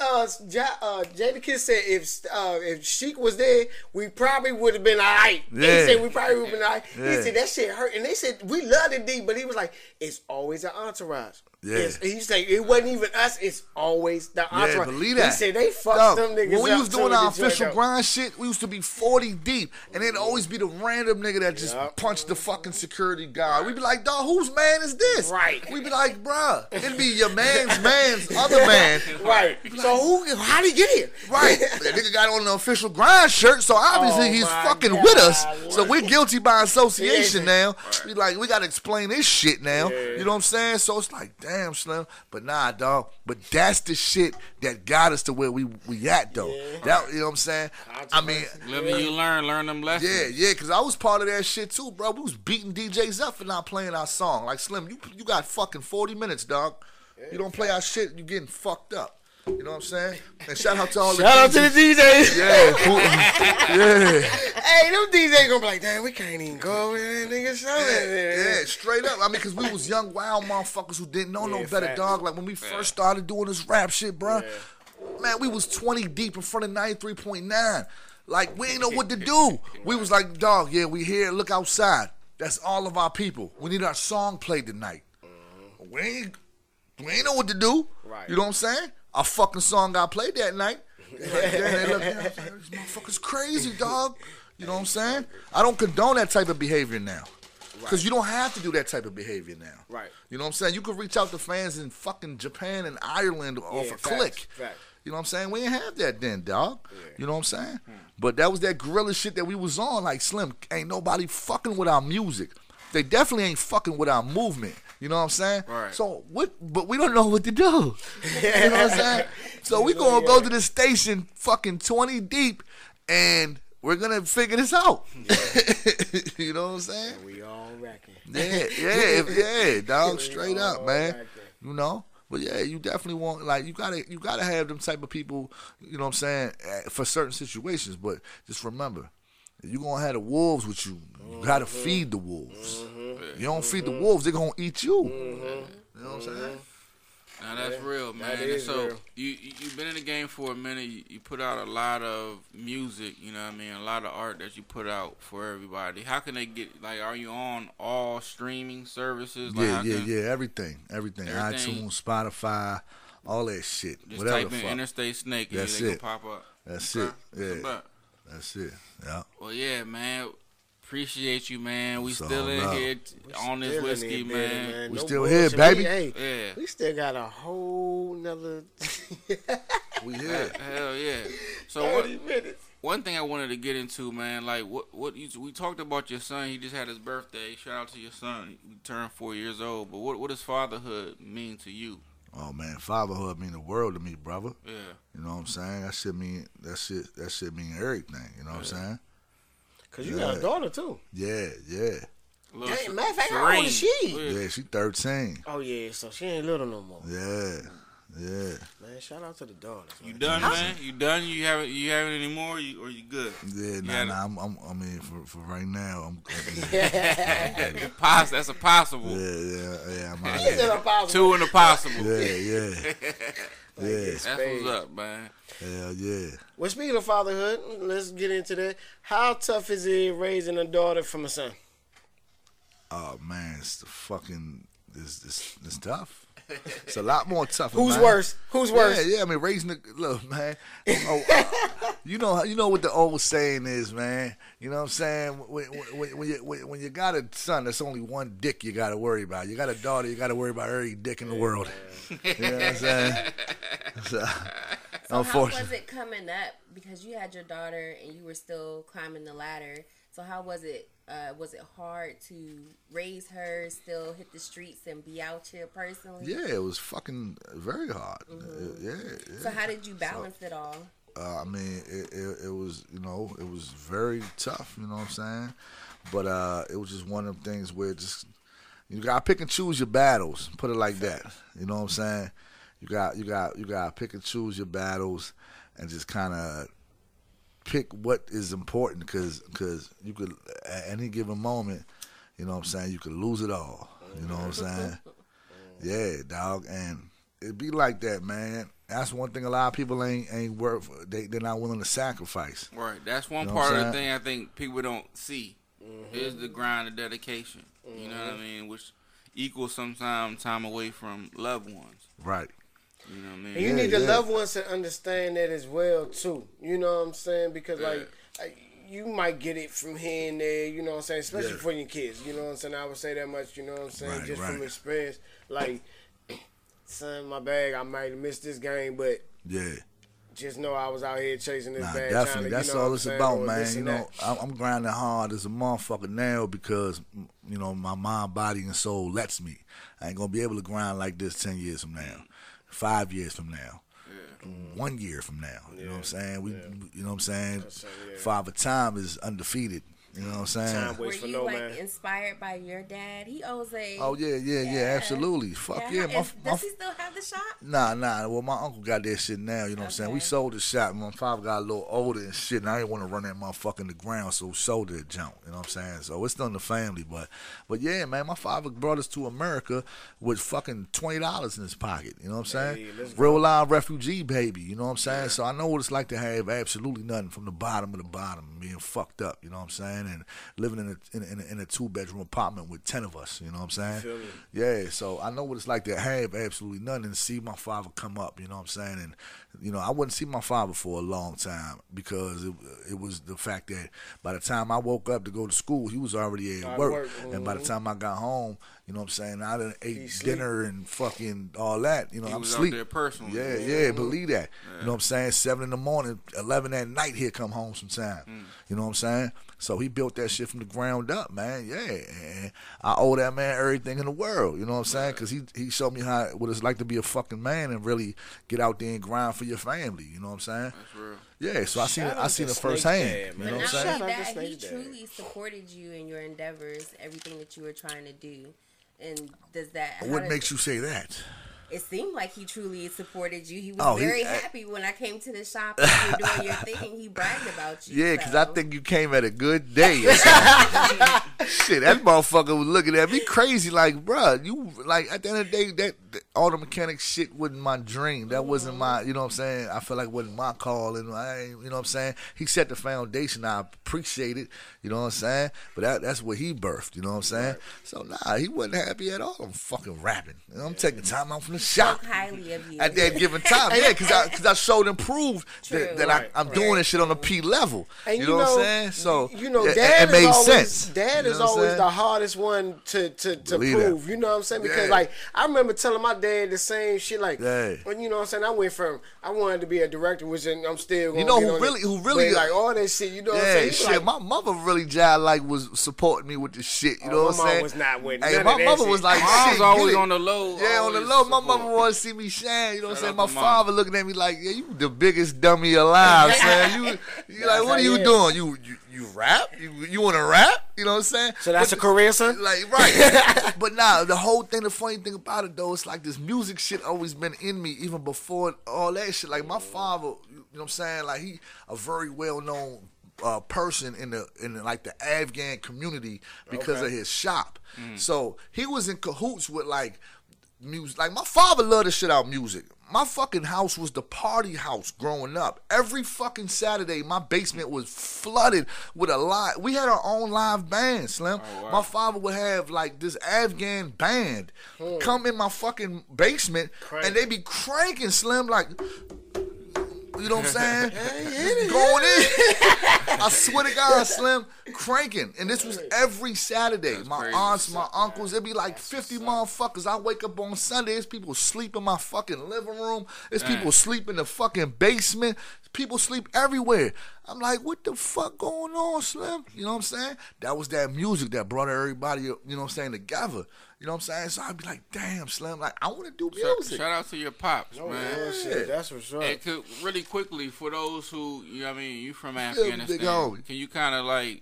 Jada Kiss said if Sheik was there, we probably would have been alright. He said we probably would have been alright. He said that shit hurt, and they said we loved it, D, but he was like, it's always an entourage. He said it wasn't even us. It's always the entourage. Believe that. He said they fucked them niggas when we up was doing our Official Grind shit, we used to be 40 deep, and it'd always be the random nigga that just punched the fucking security guard. We'd be like, dog, whose man is this? We'd be like, bruh, it'd be your man's other man. So how'd he get here? The nigga got on the Official Grind shirt, so obviously he's fucking with us. So we're guilty by association now. We like, we gotta explain this shit now. You know what I'm saying? So it's like, damn, Slim. But nah, dog. But that's the shit that got us to where we at, though. That, you know what I'm saying? I mean, living you learn them lessons. Because I was part of that shit too, bro. We was beating DJs up for not playing our song. Like, Slim, you got fucking 40 minutes, dog. You don't play our shit, you getting fucked up. You know what I'm saying? And shout out to all the DJs. Shout out to the DJs. Yeah. Hey, them DJs gonna be like, damn, we can't even go over there, nigga. Yeah, straight up. I mean, because we was young, wild motherfuckers who didn't know no better, dog. Like, when we first started doing this rap shit, bro, man, we was 20 deep in front of 93.9. Like, we ain't know what to do. We was like, dog, we here, look outside. That's all of our people. We need our song played tonight. We ain't know what to do. You know what I'm saying? Our fucking song got played that night. Like, they look, this motherfucker's crazy, dog. You know what I'm saying? I don't condone that type of behavior now. Because you don't have to do that type of behavior now. Right. You know what I'm saying? You could reach out to fans in fucking Japan and Ireland off a click. Facts. You know what I'm saying? We didn't have that then, dog. Yeah. You know what I'm saying? But that was that guerrilla shit that we was on. Like, Slim, ain't nobody fucking with our music. They definitely ain't fucking with our movement. You know what I'm saying? Right. So what? But we don't know what to do. You know what I'm saying? So we gonna go to the station fucking 20 deep, and we're gonna figure this out. You know what I'm saying? We all racking. Yeah, dog, straight up, all man. racking. You know? But yeah, you definitely want, like, you gotta have them type of people, you know what I'm saying, for certain situations. But just remember, if you gonna have the wolves with you, you gotta feed the wolves. You don't feed the wolves, they're gonna eat you. You know what I'm saying? Now that's real, man. that is so real. you've been in the game for a minute. You put out a lot of music, you know what I mean, a lot of art that you put out for everybody. How can they get, like, are you on all streaming services? Like, Yeah, everything. iTunes, Spotify, all that shit. Just Whatever type the in fuck. Interstate Snake and That's they it. gonna pop up. That's Okay. it. Yeah. What's up? That's it. Yeah. Well, yeah, man. Appreciate you, man. We It's still all in love. here on this Still in whiskey, there, man. We No still here, bullshit. baby. Hey, Yeah. we still got a whole nother We here. Hell yeah. So 30 minutes. one thing I wanted to get into, man, like we talked about your son. He just had his birthday. Shout out to your son. He turned 4 years old. But what does fatherhood mean to you? Oh man, fatherhood mean the world to me, brother. Yeah. You know what I'm saying? That shit mean everything. You know what I'm saying? Cause you got a daughter too. Yeah. Little Dang, matter of fact, how old is she? Yeah, she 13. Oh yeah, so she ain't little no more. Yeah. Man, shout out to the daughters. You man. done, man? You done? You haven't any more? Or you good? Yeah, I mean, for right now, That's a possible. yeah, I'm out Is it here. a possible? Two in the possible. Yeah. That's what's up, man. Hell yeah. Well, speaking of fatherhood, let's get into that. How tough is it raising a daughter from a son? Oh man, it's tough. It's a lot more tougher. Who's man. worse? Who's worse? Yeah. I mean, raising the look, man. You know what the old saying is, man. You know what I'm saying? When you got a son, that's only one dick you got to worry about. You got a daughter, you got to worry about every dick in the world. You know what I'm saying? So how was it coming up? Because you had your daughter and you were still climbing the ladder. So how was it? Was it hard to raise her, still hit the streets and be out here personally? Yeah, it was fucking very hard. Yeah. So how did you balance it all? I mean, it was, it was very tough, you know what I'm saying? But it was just one of them things where you gotta pick and choose your battles. Put it like that. You know what I'm saying? You got pick and choose your battles and just kind of pick what is important because you could at any given moment, you know what I'm saying, you could lose it all. You know what I'm saying? Yeah, dog, and it be like that, man. That's one thing a lot of people ain't worth. They're not willing to sacrifice. Right. That's one You know part what of I'm the thing I think people don't see is the grind and dedication. You know what I mean? Which equals sometimes time away from loved ones. Right. You know what I mean? And you need the loved ones to understand that as well too. You know what I'm saying? Because like you might get it from here and there. You know what I'm saying? Especially for your kids. You know what I'm saying? I would say that much. You know what I'm saying? Right, Just right. from experience. Like, son, my bag. I might have missed this game, but Yeah. just know I was out here chasing this Nah, bag. definitely. That's all it's about, man. You You know, I'm grinding hard as a motherfucker now because, my mind, body, and soul lets me. I ain't going to be able to grind like this 10 years from now, 5 years from now, 1 year from now. You know what I'm saying? You know what I'm saying? Father Time is undefeated. You know what I'm saying? Time Were waits for you no like man. inspired by your dad? He owes a. Oh, yeah, absolutely. Fuck yeah. Does he still have the shop? Nah. Well, my uncle got that shit now, you know what I'm saying? We Okay. sold the shop. My father got a little older and shit, and I didn't want to run that motherfucker in the ground, so we sold that junk, you know what I'm saying? So it's still in the family, but yeah, man, my father brought us to America with fucking $20 in his pocket, you know what I'm saying? Hey, let's go. Real live refugee baby, you know what I'm saying? So I know what it's like to have absolutely nothing from the bottom of the bottom, being fucked up, you know what I'm saying? And living in a 2-bedroom apartment with 10 of us, you know what I'm saying? Feel me. Yeah, so I know what it's like to have absolutely nothing to see my father come up, you know what I'm saying? And, you know, I wouldn't see my father for a long time because it was the fact that by the time I woke up to go to school, he was already at work. And by the time I got home, you know what I'm saying, I done ate dinner and fucking all that. You know, I'm asleep. Out there personally. Yeah, believe that. Yeah. You know what I'm saying? 7 in the morning, 11 at night, he'll come home sometime. You know what I'm saying? So he built that shit from the ground up, man. Yeah, and I owe that man everything in the world. You know what I'm saying? Because he showed me what it's like to be a fucking man and really get out there and grind for your family. You know what I'm saying? That's real. Yeah, so I seen it firsthand. You know what I'm saying? Not only that, he truly supported you in your endeavors, everything that you were trying to do. And does that? What makes you say that? It seemed like he truly supported you. He was very happy when I came to the shop and you were doing your thing. He bragged about you. Yeah, because I think you came at a good day. Shit, that motherfucker was looking at me crazy like, bruh, you, like, at the end of the day, that auto mechanic shit wasn't my dream. That wasn't my, you know what I'm saying? I feel like it wasn't my call. And you know what I'm saying? He set the foundation. I appreciate it. You know what I'm saying? But that's what he birthed. You know what I'm saying? Right. So, nah, he wasn't happy at all. I'm fucking rapping. You know, I'm taking time out from the shop. Spoke highly of you. At that given time. Yeah, because I showed and proved that I'm doing this shit on a P level. And you know what I'm saying? So, you know, Dad made sense. Dad is always the hardest one to prove. You know what I'm saying? Because, like, I remember telling my dad the same shit. Like, when, you know what I'm saying? I wanted to be a director, which I'm still going to who really like all that shit. You know what I'm saying? Shit, like, my mother really was supporting me with the shit. You know what I'm saying? My mom was not with me. My mother was like, mom's always on the low. Yeah, on the low. My mother wanted to see me shine. You know what I'm saying? My father looking at me like, yeah, you the biggest dummy alive, son. You like, what are you doing? You rap? You want to rap? You know what I'm saying? So that's a career, son? Like, right. But nah, the funny thing about it, though, it's like this music shit always been in me even before all that shit. Like, my father, you know what I'm saying? Like, he a very well-known person in the like the Afghan community because of his shop. So he was in cahoots with like music. Like, my father loved to shit out music. My fucking house was the party house growing up. Every fucking Saturday, my basement was flooded with a live. We had our own live band, Slim. Oh, wow. My father would have like this Afghan band come in my fucking basement and they be cranking, Slim, like, you know what I'm saying? Going in. I swear to God, Slim, cranking. And this was every Saturday. That's my crazy. Aunts, my uncles, it'd be like 50 motherfuckers. I wake up on Sunday, there's people sleep in my fucking living room. There's people sleep in the fucking basement. People sleep everywhere. I'm like, what the fuck going on, Slim? You know what I'm saying? That was that music that brought everybody, you know what I'm saying, together. You know what I'm saying? So I'd be like, damn, Slim, like, I want to do music. Shout out to your pops, man. Yeah, shit, that's what's up. And really quickly, for those who, you know what I mean, you from Afghanistan, can you kind of like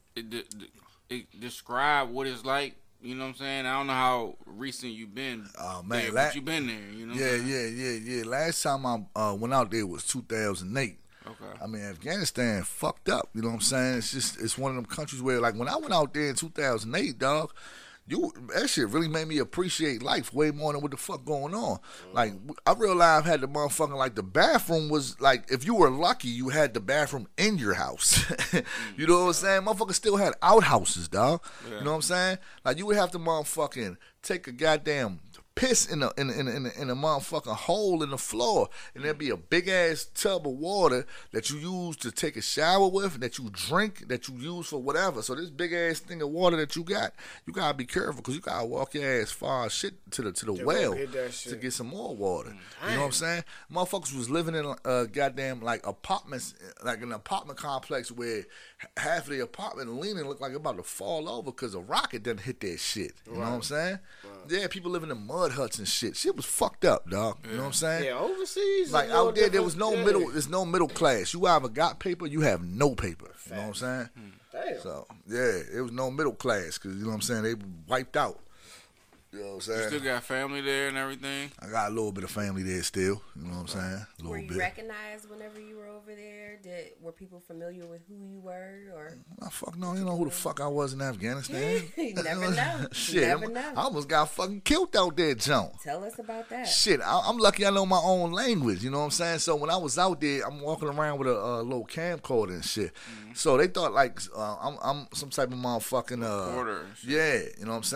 describe what it's like? You know what I'm saying? I don't know how recent you've been. Oh man, but you've been there. You know. Yeah. Last time I went out there was 2008. Okay. I mean, Afghanistan fucked up. You know what I'm saying? It's one of them countries where, like, when I went out there in 2008, dog, that shit really made me appreciate life way more than what the fuck going on. Like, I realized I had the motherfucking, like, the bathroom was, like, if you were lucky, you had the bathroom in your house. You know what I'm saying? Motherfuckers still had outhouses, dog. Yeah. You know what I'm saying? Like, you would have to motherfucking take a goddamn piss in a motherfucking hole in the floor, and there'd be a big ass tub of water that you use to take a shower with, that you drink, that you use for whatever. So this big ass thing of water that you gotta be careful because you gotta walk your ass far as shit to the well to get some more water. You know what I'm saying? Motherfuckers was living in goddamn like apartments, like an apartment complex where half of the apartment leaning looked like it about to fall over because a rocket didn't hit that shit. You know what I'm saying? Yeah, people living in mud huts and shit. Shit was fucked up, dog. You know what I'm saying? Yeah, overseas. Like out there was no middle. There's no middle class. You either got paper, you have no paper. You know what I'm saying? Damn. So yeah, it was no middle class because you know what I'm saying. They wiped out. You know what I'm saying? You still got family there and everything? I got a little bit of family there still. You know what I'm saying? A little were you bit. recognized whenever you were over there? Were people familiar with who you were? Or fuck no, you know who the fuck I was in Afghanistan. You never know. Shit, you never know. I almost got fucking killed out there, Joan. Tell us about that. Shit, I'm lucky I know my own language. You know what I'm saying? So when I was out there, I'm walking around with a little camcorder and shit. So they thought like I'm some type of motherfucking reporter. Yeah, you know what I'm saying?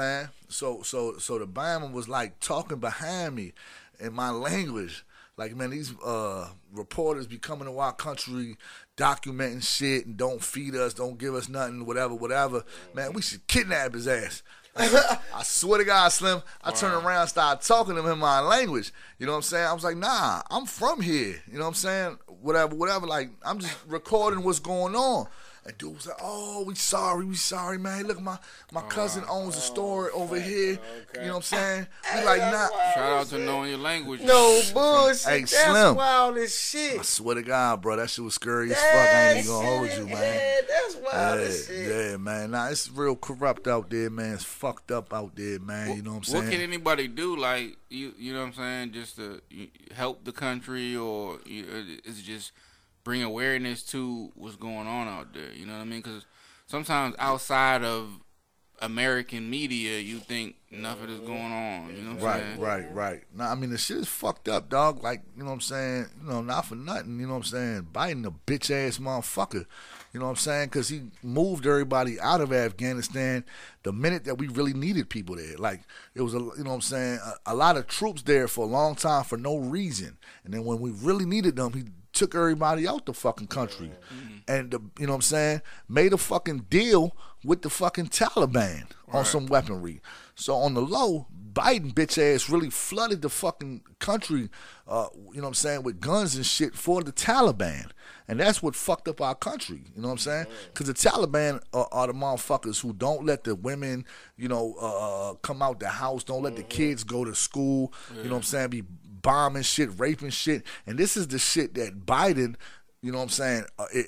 So the Bama was like talking behind me in my language. Like, man, these reporters be coming to our country documenting shit and don't feed us, don't give us nothing, whatever. Man, we should kidnap his ass. I swear to God, Slim, I turned around and started talking to him in my language. You know what I'm saying? I was like, nah, I'm from here. You know what I'm saying? Whatever. Like, I'm just recording what's going on. And dude was like, oh, we sorry, man. Look, my cousin owns a store over here. Okay. You know what I'm saying? We like, nah. Shout out to knowing your language. No bullshit. Hey, That's Slim. wild as shit. I swear to God, bro, that shit was scary as fuck. I ain't even gonna hold you, man. Yeah, that's wild as shit. Yeah, man. Nah, it's real corrupt out there, man. It's fucked up out there, man. You know what I'm saying? What can anybody do, like, you know what I'm saying, just to help the country, or is it just bring awareness to what's going on out there? You know what I mean? Because sometimes outside of American media, you think nothing is going on. You know what I'm saying? Right. Nah, I mean, the shit is fucked up, dog. Like, you know what I'm saying? You know, not for nothing. You know what I'm saying? Biden, a bitch ass motherfucker. You know what I'm saying? Because he moved everybody out of Afghanistan the minute that we really needed people there. Like, it was, you know what I'm saying, a lot of troops there for a long time for no reason. And then when we really needed them, he took everybody out the fucking country. And, you know what I'm saying, made a fucking deal with the fucking Taliban on some weaponry. So on the low, Biden bitch ass really flooded the fucking country, you know what I'm saying, with guns and shit for the Taliban. And that's what fucked up our country, you know what I'm saying? Because the Taliban are the motherfuckers who don't let the women, you know, come out the house, don't let the kids go to school, you know what I'm saying, be bombing shit, raping shit. And this is the shit that Biden, you know what I'm saying,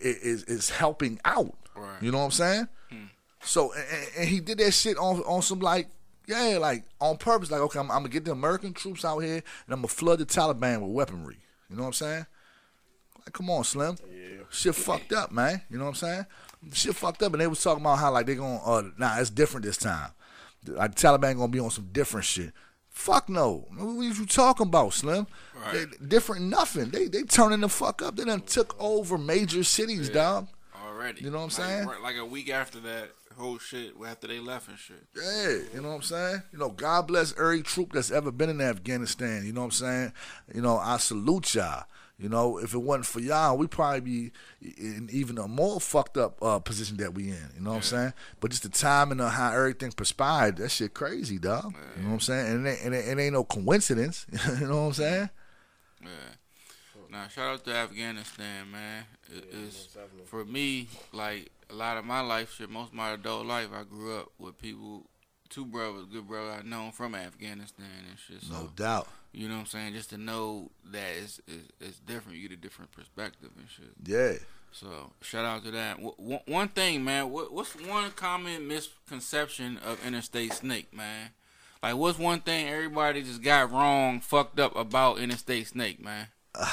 is helping out. Right. You know what I'm saying? So, and he did that shit on some, like, yeah, like, on purpose. Like, okay, I'm going to get the American troops out here, and I'm going to flood the Taliban with weaponry. You know what I'm saying? Like, come on, Slim. Yeah. Shit fucked up, man. You know what I'm saying? Shit fucked up, and they was talking about how, like, they going to, nah, it's different this time. Like, the Taliban going to be on some different shit. Fuck no. What are you talking about, Slim? Right. They different nothing. They turning the fuck up. They done took over major cities, dog. Already. You know what I'm saying? Like a week after that whole shit, after they left and shit. Yeah, you know what I'm saying? You know, God bless every troop that's ever been in Afghanistan. You know what I'm saying? You know, I salute y'all. You know, if it wasn't for y'all, we'd probably be in even a more fucked up position that we in. You know what I'm saying? But just the timing of how everything perspired, that shit crazy, dog. You know what I'm saying? And it ain't no coincidence. You know what I'm saying? Yeah. Now, shout out to Afghanistan, man. It's, for me, like, a lot of my life, shit, most of my adult life, I grew up with people, two brothers, good brothers I known from Afghanistan and shit. So, no doubt. You know what I'm saying? Just to know that it's different. You get a different perspective and shit. Yeah. So, shout out to that. One thing, man, what's one common misconception of Interstate Snake, man? Like, what's one thing everybody just got wrong, fucked up about Interstate Snake, man?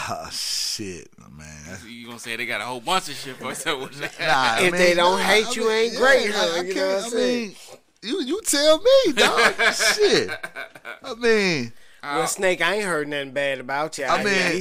Shit, man. You gonna say they got a whole bunch of shit for themselves? Nah, if they don't hate you, ain't great, huh? You know what I'm saying? You tell me, dog. Shit. I mean, well, Snake, I ain't heard nothing bad about you. I mean,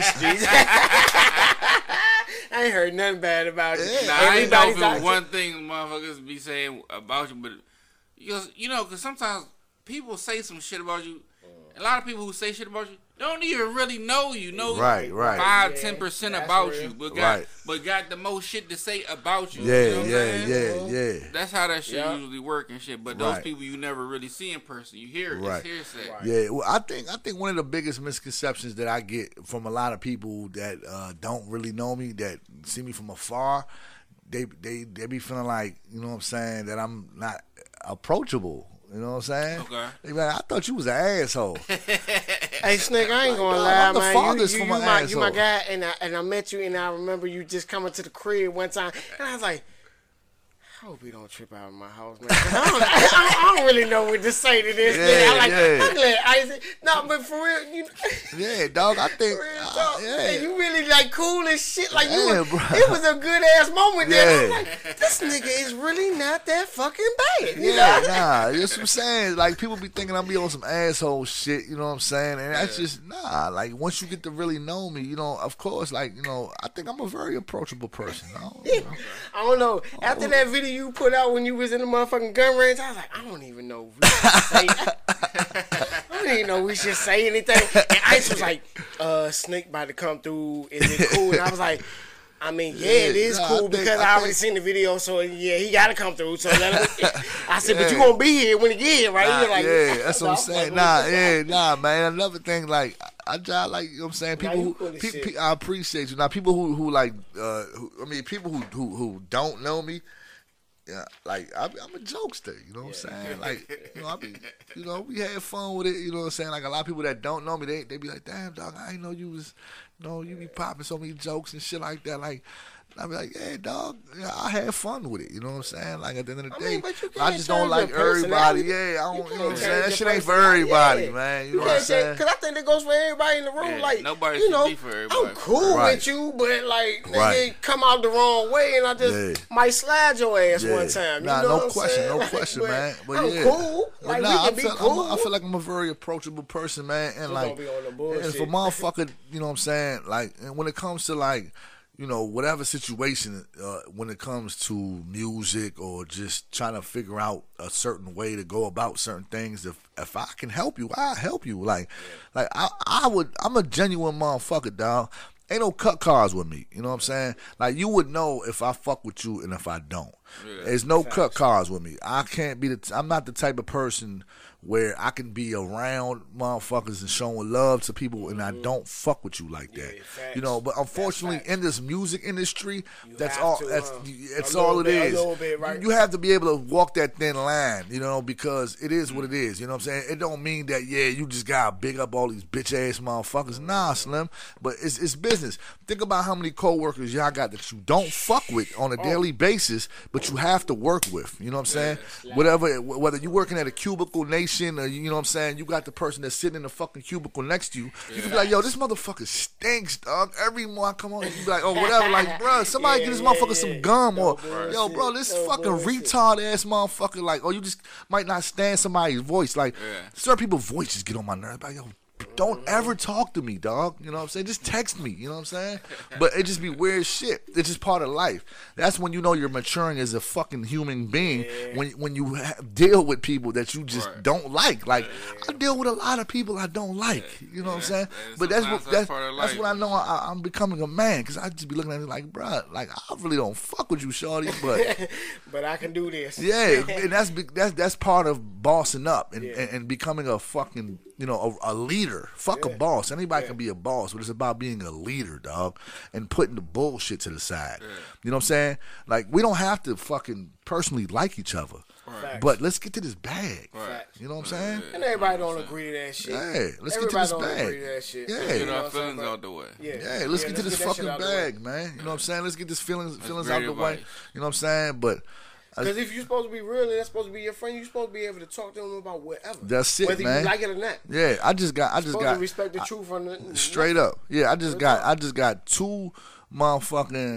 I ain't heard nothing bad about you. Nah, I ain't know if it was one thing motherfuckers be saying about you, but you know, because sometimes people say some shit about you. A lot of people who say shit about you don't even really know you. Know right. 5-10% about real. You, but got the most shit to say about you. Yeah, you know yeah. That's how that shit usually work and shit. But those people you never really see in person, you hear it. It's hearsay. Yeah, well, I think one of the biggest misconceptions that I get from a lot of people that don't really know me, that see me from afar, they be feeling like, you know what I'm saying, that I'm not approachable. You know what I'm saying? Okay. They be like, I thought you was an asshole. Hey, Snake, I ain't gonna lie, I'm the man. farthest from an asshole. You my guy, and I met you, and I remember you just coming to the crib one time, and I was like, I hope he don't trip out in my house, man. I don't really know what to say to this nigga. I'm glad Isaac. No, but for real, yeah, dog. I think, hey, you really like cool as shit. Like it was a good ass moment there. I'm like, this nigga is really not that fucking bad. You know? Nah, that's what I'm saying. Like, people be thinking I'm be on some asshole shit. You know what I'm saying? And that's just Like, once you get to really know me, you know, of course, like, you know, I think I'm a very approachable person. I don't know. After that video you put out when you was in the motherfucking gun range, I was like, I don't even know if we should say I don't even know if we should say anything. And Ice was like, Snake about to come through. Is it cool? And I was like, I mean, yeah, it is cool because I already seen the video, so yeah, he gotta come through. So I said, but you gonna be here when he get here, right? Nah, Like, yeah, that's what I'm saying. Nah, man. Another thing, like I like, you know what I'm saying. People who, I appreciate you. Now, people who like, people who don't know me. Yeah, like I'm a jokester, you know what I'm saying? Like, you know, we had fun with it, you know what I'm saying? Like a lot of people that don't know me, they be like, damn dog, I didn't know you was, you be popping so many jokes and shit like that. Like, I be like, yeah, dog, yeah, I had fun with it. You know what I'm saying? Like at the end of the day, I just don't like everybody. Yeah, I don't. You know what I'm saying? That shit ain't for everybody, man. You know what I'm saying? Because I think it goes for everybody in the room. Like, nobody you know, should be for everybody. I'm cool with you, but like, nigga, come out the wrong way, and I just might slide your ass one time. Nah, you know no question, man. But I'm cool. Like, we can be cool. I feel like I'm a very approachable person, man, and like, and for motherfucker, you know what I'm saying? Like, and when it comes to like, you know, whatever situation, when it comes to music or just trying to figure out a certain way to go about certain things, if I can help you, I'll help you. Like I'm a genuine motherfucker, dog. Ain't no cut cars with me. You know what I'm saying? Like, you would know if I fuck with you and if I don't. Yeah. There's no cut cars with me. I'm not the type of person where I can be around motherfuckers and showing love to people and I don't fuck with you like that. You know, but unfortunately in this music industry, that's all it is. You have to be able to walk that thin line, you know, because it is what it is. You know what I'm saying? It don't mean that, you just gotta big up all these bitch ass motherfuckers. Nah, Slim. But it's business. Think about how many coworkers y'all got that you don't fuck with on a daily basis, but you have to work with. You know what I'm saying? Whether you're working at a cubicle nation or, you know what I'm saying, you got the person that's sitting in the fucking cubicle next to you. You can be like, yo, this motherfucker stinks, dog. Every more I come on, you be like, oh, whatever. Like, bro, somebody get this motherfucker some gum or, yo, bro, this fucking retard ass motherfucker. Like, or you just might not stand somebody's voice. Like, certain people's voices get on my nerves. Like, yo, don't ever talk to me, dog. You know what I'm saying? Just text me. You know what I'm saying? But it just be weird shit. It's just part of life. That's when you know you're maturing as a fucking human being. When you deal with people that you just don't like. Like, I deal with a lot of people I don't like. You know what I'm saying? But that's what I know. I'm becoming a man, because I just be looking at it like, bro, like, I really don't fuck with you, shorty, but but I can do this. Yeah, and that's part of bossing up and becoming a fucking, you know, a leader. Fuck a boss. Anybody can be a boss, but it's about being a leader, dog, and putting the bullshit to the side. You know what I'm saying? Like, we don't have to fucking personally like each other. But let's get to this bag. You know what I'm saying? And everybody don't agree to that shit. Yeah, let's get to this bag. Agree to that shit. Get our feelings out the way. Yeah, let's get to this fucking bag, man. You know what I'm saying? Let's get this feelings out the way. You know what I'm saying? But because if you're supposed to be real and that's supposed to be your friend, you're supposed to be able to talk to them about whatever. That's it, whether man. You like it or not. Yeah, I just got to respect the truth on the straight up. Yeah, I just got two motherfucking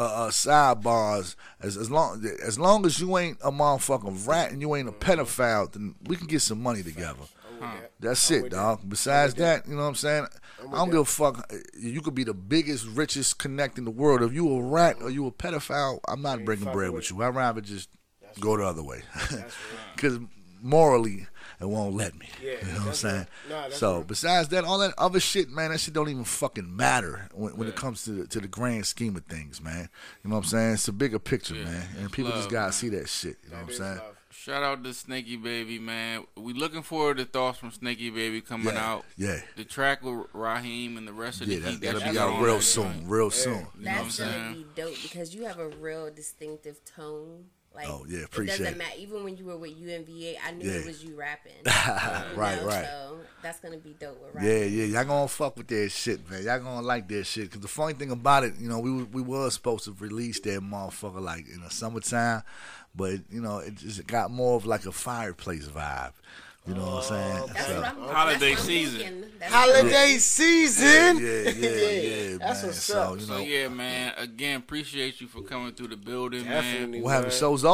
sidebars. As long as you ain't a motherfucking rat and you ain't a pedophile, then we can get some money together. That's it, dog. Besides that, you know what I'm saying? I don't give a fuck. You could be the biggest, richest connect in the world. If you a rat or you a pedophile, I'm not breaking bread with you. I'd rather just go the other way. Because morally, it won't let me. You know what I'm saying? So, besides that, all that other shit, man, that shit don't even fucking matter when it comes to the grand scheme of things, man. You know what I'm saying? It's a bigger picture, man. And people just gotta see that shit. You know what I'm saying? Shout out to Snaky Baby, man. We looking forward to thoughts from Snaky Baby coming out. Yeah. The track with Raheem and the rest of the heat. That'll be out real soon. Real soon. That's gonna be dope because you have a real distinctive tone. Like, appreciate it. Doesn't matter. Even when you were with UNVA, I knew it was you rapping. Right. So that's gonna be dope with rapping. Yeah. Y'all gonna fuck with that shit, man. Y'all gonna like that shit. Cause the funny thing about it, you know, we was supposed to release that motherfucker like in the summertime, but you know, it just got more of like a fireplace vibe. You know what I'm saying? Holiday season. Holiday season. Yeah. That's what's up. So yeah, man. Again, appreciate you for coming through the building, man. We're having shows over.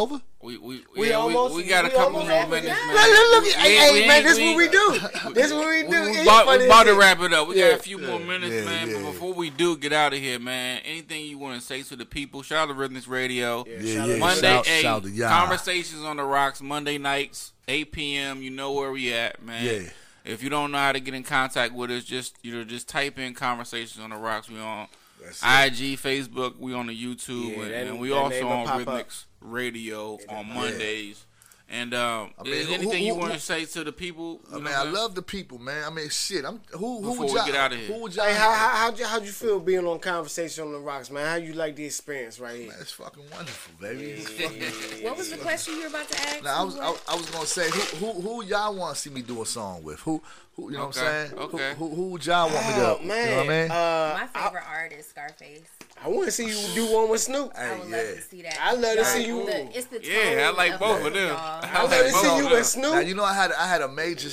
We almost got a couple more almost minutes, done. man. Look, hey, man, this is what we do. This is what we do. We It's about funny to as wrap it up. We Yeah. got a few more minutes, man. But before we do get out of here, man, anything you want to say to the people? Shout out to Rhythmix Radio. Yeah. Monday, Shout to y'all. Conversations on the Rocks, Monday nights, 8 p.m. You know where we at, man. Yeah. If you don't know how to get in contact with us, just type in Conversations on the Rocks. We on IG, Facebook. We on the YouTube, and we also on Rhythmix Radio on Mondays. And is anything you want to say to the people? I love the people, man. I mean, shit. Who Before would we y'all get out of here. Who would y'all? Hey, how'd you feel being on Conversation on the Rocks, man? How you like the experience right here? Man, it's fucking wonderful, baby. What was the question you were about to ask? Now, I was gonna say who y'all want to see me do a song with? Who you know what I'm saying? Okay. Who would y'all want me to? Oh, man. You know what I mean? My favorite artist, Scarface. I want to see you do one with Snoop. I would love to see that. I love to see you. It's the tone Yeah, I like both of them. y'all. I love to see you with Now Snoop. you know I had a major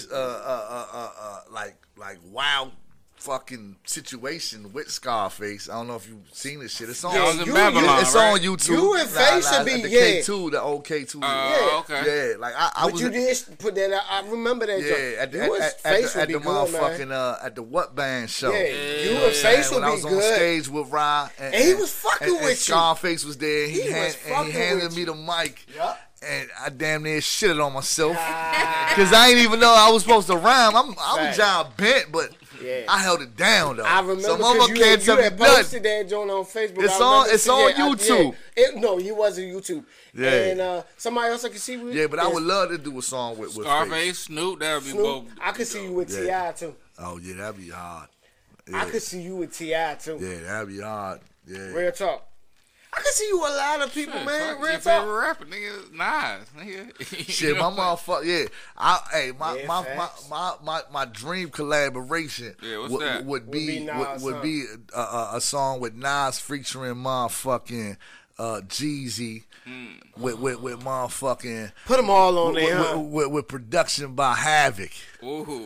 like wild fucking situation with Scarface. I don't know if you've seen this shit. It's on. That was in you- Babylon, It's right? on YouTube. You and Face should be, the yeah. K2, the old K2. Okay. Yeah, like I But was. you did put that out. I remember that. Yeah, You and Face would be good, man. motherfucking at the What Band show. Yeah, you yeah, and Face when would I be was on good. stage with Ra, and he was fucking and with you. Scarface was there. He was fucking he handed with me the mic. Yup. And I damn near shitted on myself because I ain't even know I was supposed to rhyme. I was Right. John Bent, but Yeah. I held it down though. I remember so because motherfucker can't tell you me had nothing. posted that joint on Facebook. It's I remember it's seeing on it. YouTube. No, he wasn't YouTube. Yeah. And somebody else I could see with. Yeah, but I is would love to do a song with Scarface, Face. Snoop, that would be Snoop. both. I could see you with Yeah. T.I. too. Oh yeah, that'd be hard. I Yeah, could see you with T.I. too. yeah, that'd be hard. Yeah. Real talk. I could see you with a lot of people, Shit, man. fuck Real your talk. favorite rapper, nigga, Nas, nigga. Shit, You my know? motherfucker, yeah. My facts. dream collaboration Yeah, what's that? would be be Nas, would huh? be a song with Nas featuring motherfucking Jeezy with motherfucking Put them all on there, huh? with production by Havoc. Ooh.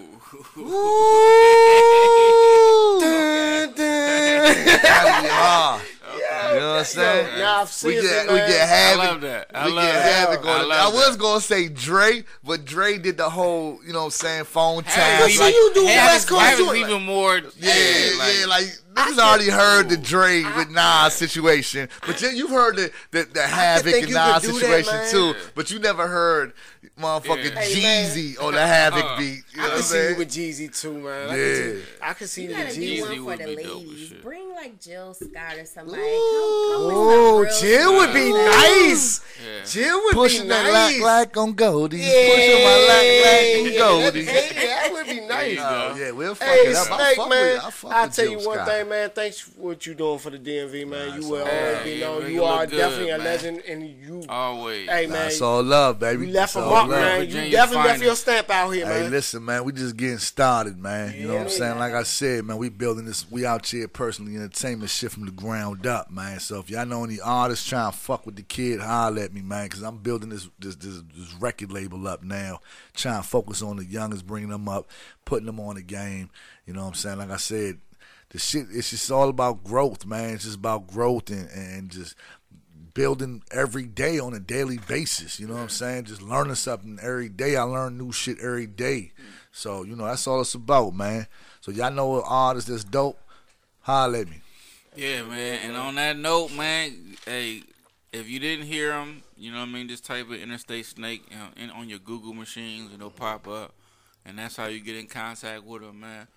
Dun, dun. That'd be hard. You know what I'm saying? Yo, nah, we seriously, get man. Havoc. I love that. I we love get that. Havoc on I it. love I was that. gonna say Dre, but Dre did the whole, you know what I'm saying, phone tag. I see you do West Coast Havoc's joint. even more. Yeah, like niggas already heard the Dre with Nas situation, but you've heard the Havoc think and you could Nas do that, situation man. too, but you never heard motherfucking Yeah. Hey, Jeezy on the Havoc beat. You know I what I'm could see you saying? with Jeezy too, man. Yeah. I could see You you with gotta do Jeezy. one Jeezy for would the be dope as ladies. shit. Bring like Jill Scott or somebody. Oh, Come Jill would be nice. Yeah. Jill would Pushing be that nice. lack on goldies. Yeah. Pushing my lack on Yeah, goldies. that would be nice. Oh, yeah, we'll fuck Hey, it up. Snake, man, I'll tell you one thing, man. Thanks for what you doing for the DMV, man. You will always be known. make You it are look good, definitely a man. legend, and you, Always. hey, man, It's all love, baby. you left It's a all mark, love. man. You Virginia's definitely left finest. your stamp out here, Hey, man. listen, man, we just getting started, man. You know what I'm Yeah. saying? Like I said, man, we building this. We out here personally entertainment shit from the ground up, man. So if y'all know any artists trying to fuck with the kid, holler at me, man, because I'm building this record label up now, trying to focus on the youngest, bringing them up, putting them on the game. You know what I'm saying? Like I said, the shit, it's just all about growth, man. It's just about growth and just building every day on a daily basis. You know what I'm saying? Just learning something every day. I learn new shit every day. So, you know, that's all it's about, man. So y'all know an artist that's dope, holler at me. Yeah, man. And on that note, man, hey, if you didn't hear him, you know what I mean, just type in Interstate Snake on your Google machines and it'll pop up. And that's how you get in contact with him, man.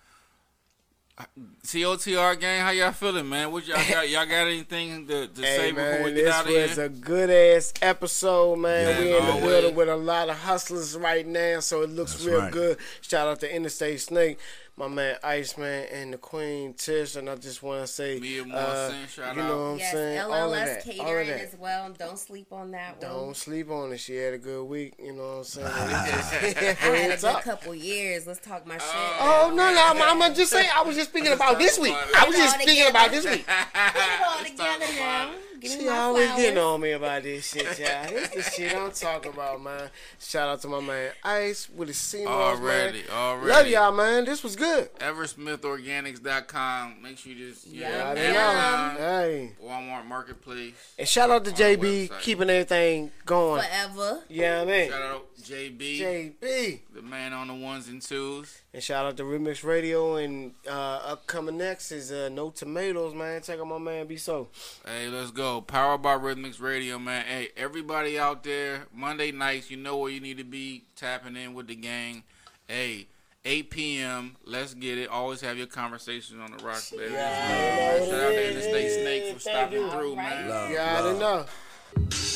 COTR gang, how y'all feeling, man? What y'all got anything to say Hey, before we man, get this out of was here? a good ass episode, man. Yeah, we in the always. building with a lot of hustlers right now, so it looks That's real right. good. Shout out to Interstate Snake, my man Iceman, and the Queen Tish, and I just want to say, Mia Morrison, shout you know out. what I'm Yes, saying? All of LLS that, all of catering that. as well. Don't sleep on that one. Don't sleep on it. She had a good week. You know what I'm saying? I had a Real good talk. couple years. Let's talk my shit. Oh no, I'm just saying. I was just speaking about this week. I was just speaking about this week. Put it all together now. Give me See, my y'all always flowers. getting on me about this shit, y'all. This the shit I'm talking about, man. Shout out to my man Ice with his CMOS, man. Already. Love y'all, man. This was good. EversmithOrganics.com. Make sure you just Yeah, I know. Amazon, Hey. Walmart Marketplace. And shout out to Our JB website. keeping everything going. Forever. Yeah, man. Shout out JB, JB. the man on the ones and twos. And shout out to Remix Radio. And upcoming next is No Tomatoes, man. Check out my man Be So. Hey, let's go. Powered by Rhythmix Radio, man. Hey, everybody out there, Monday nights, you know where you need to be, tapping in with the gang. Hey, 8 p.m., let's get it. Always have your conversations on the Rock, baby. Yeah. Shout out to Interstate Snake for Thank stopping you. through, All right. man. Love, Yeah, I love. didn't know.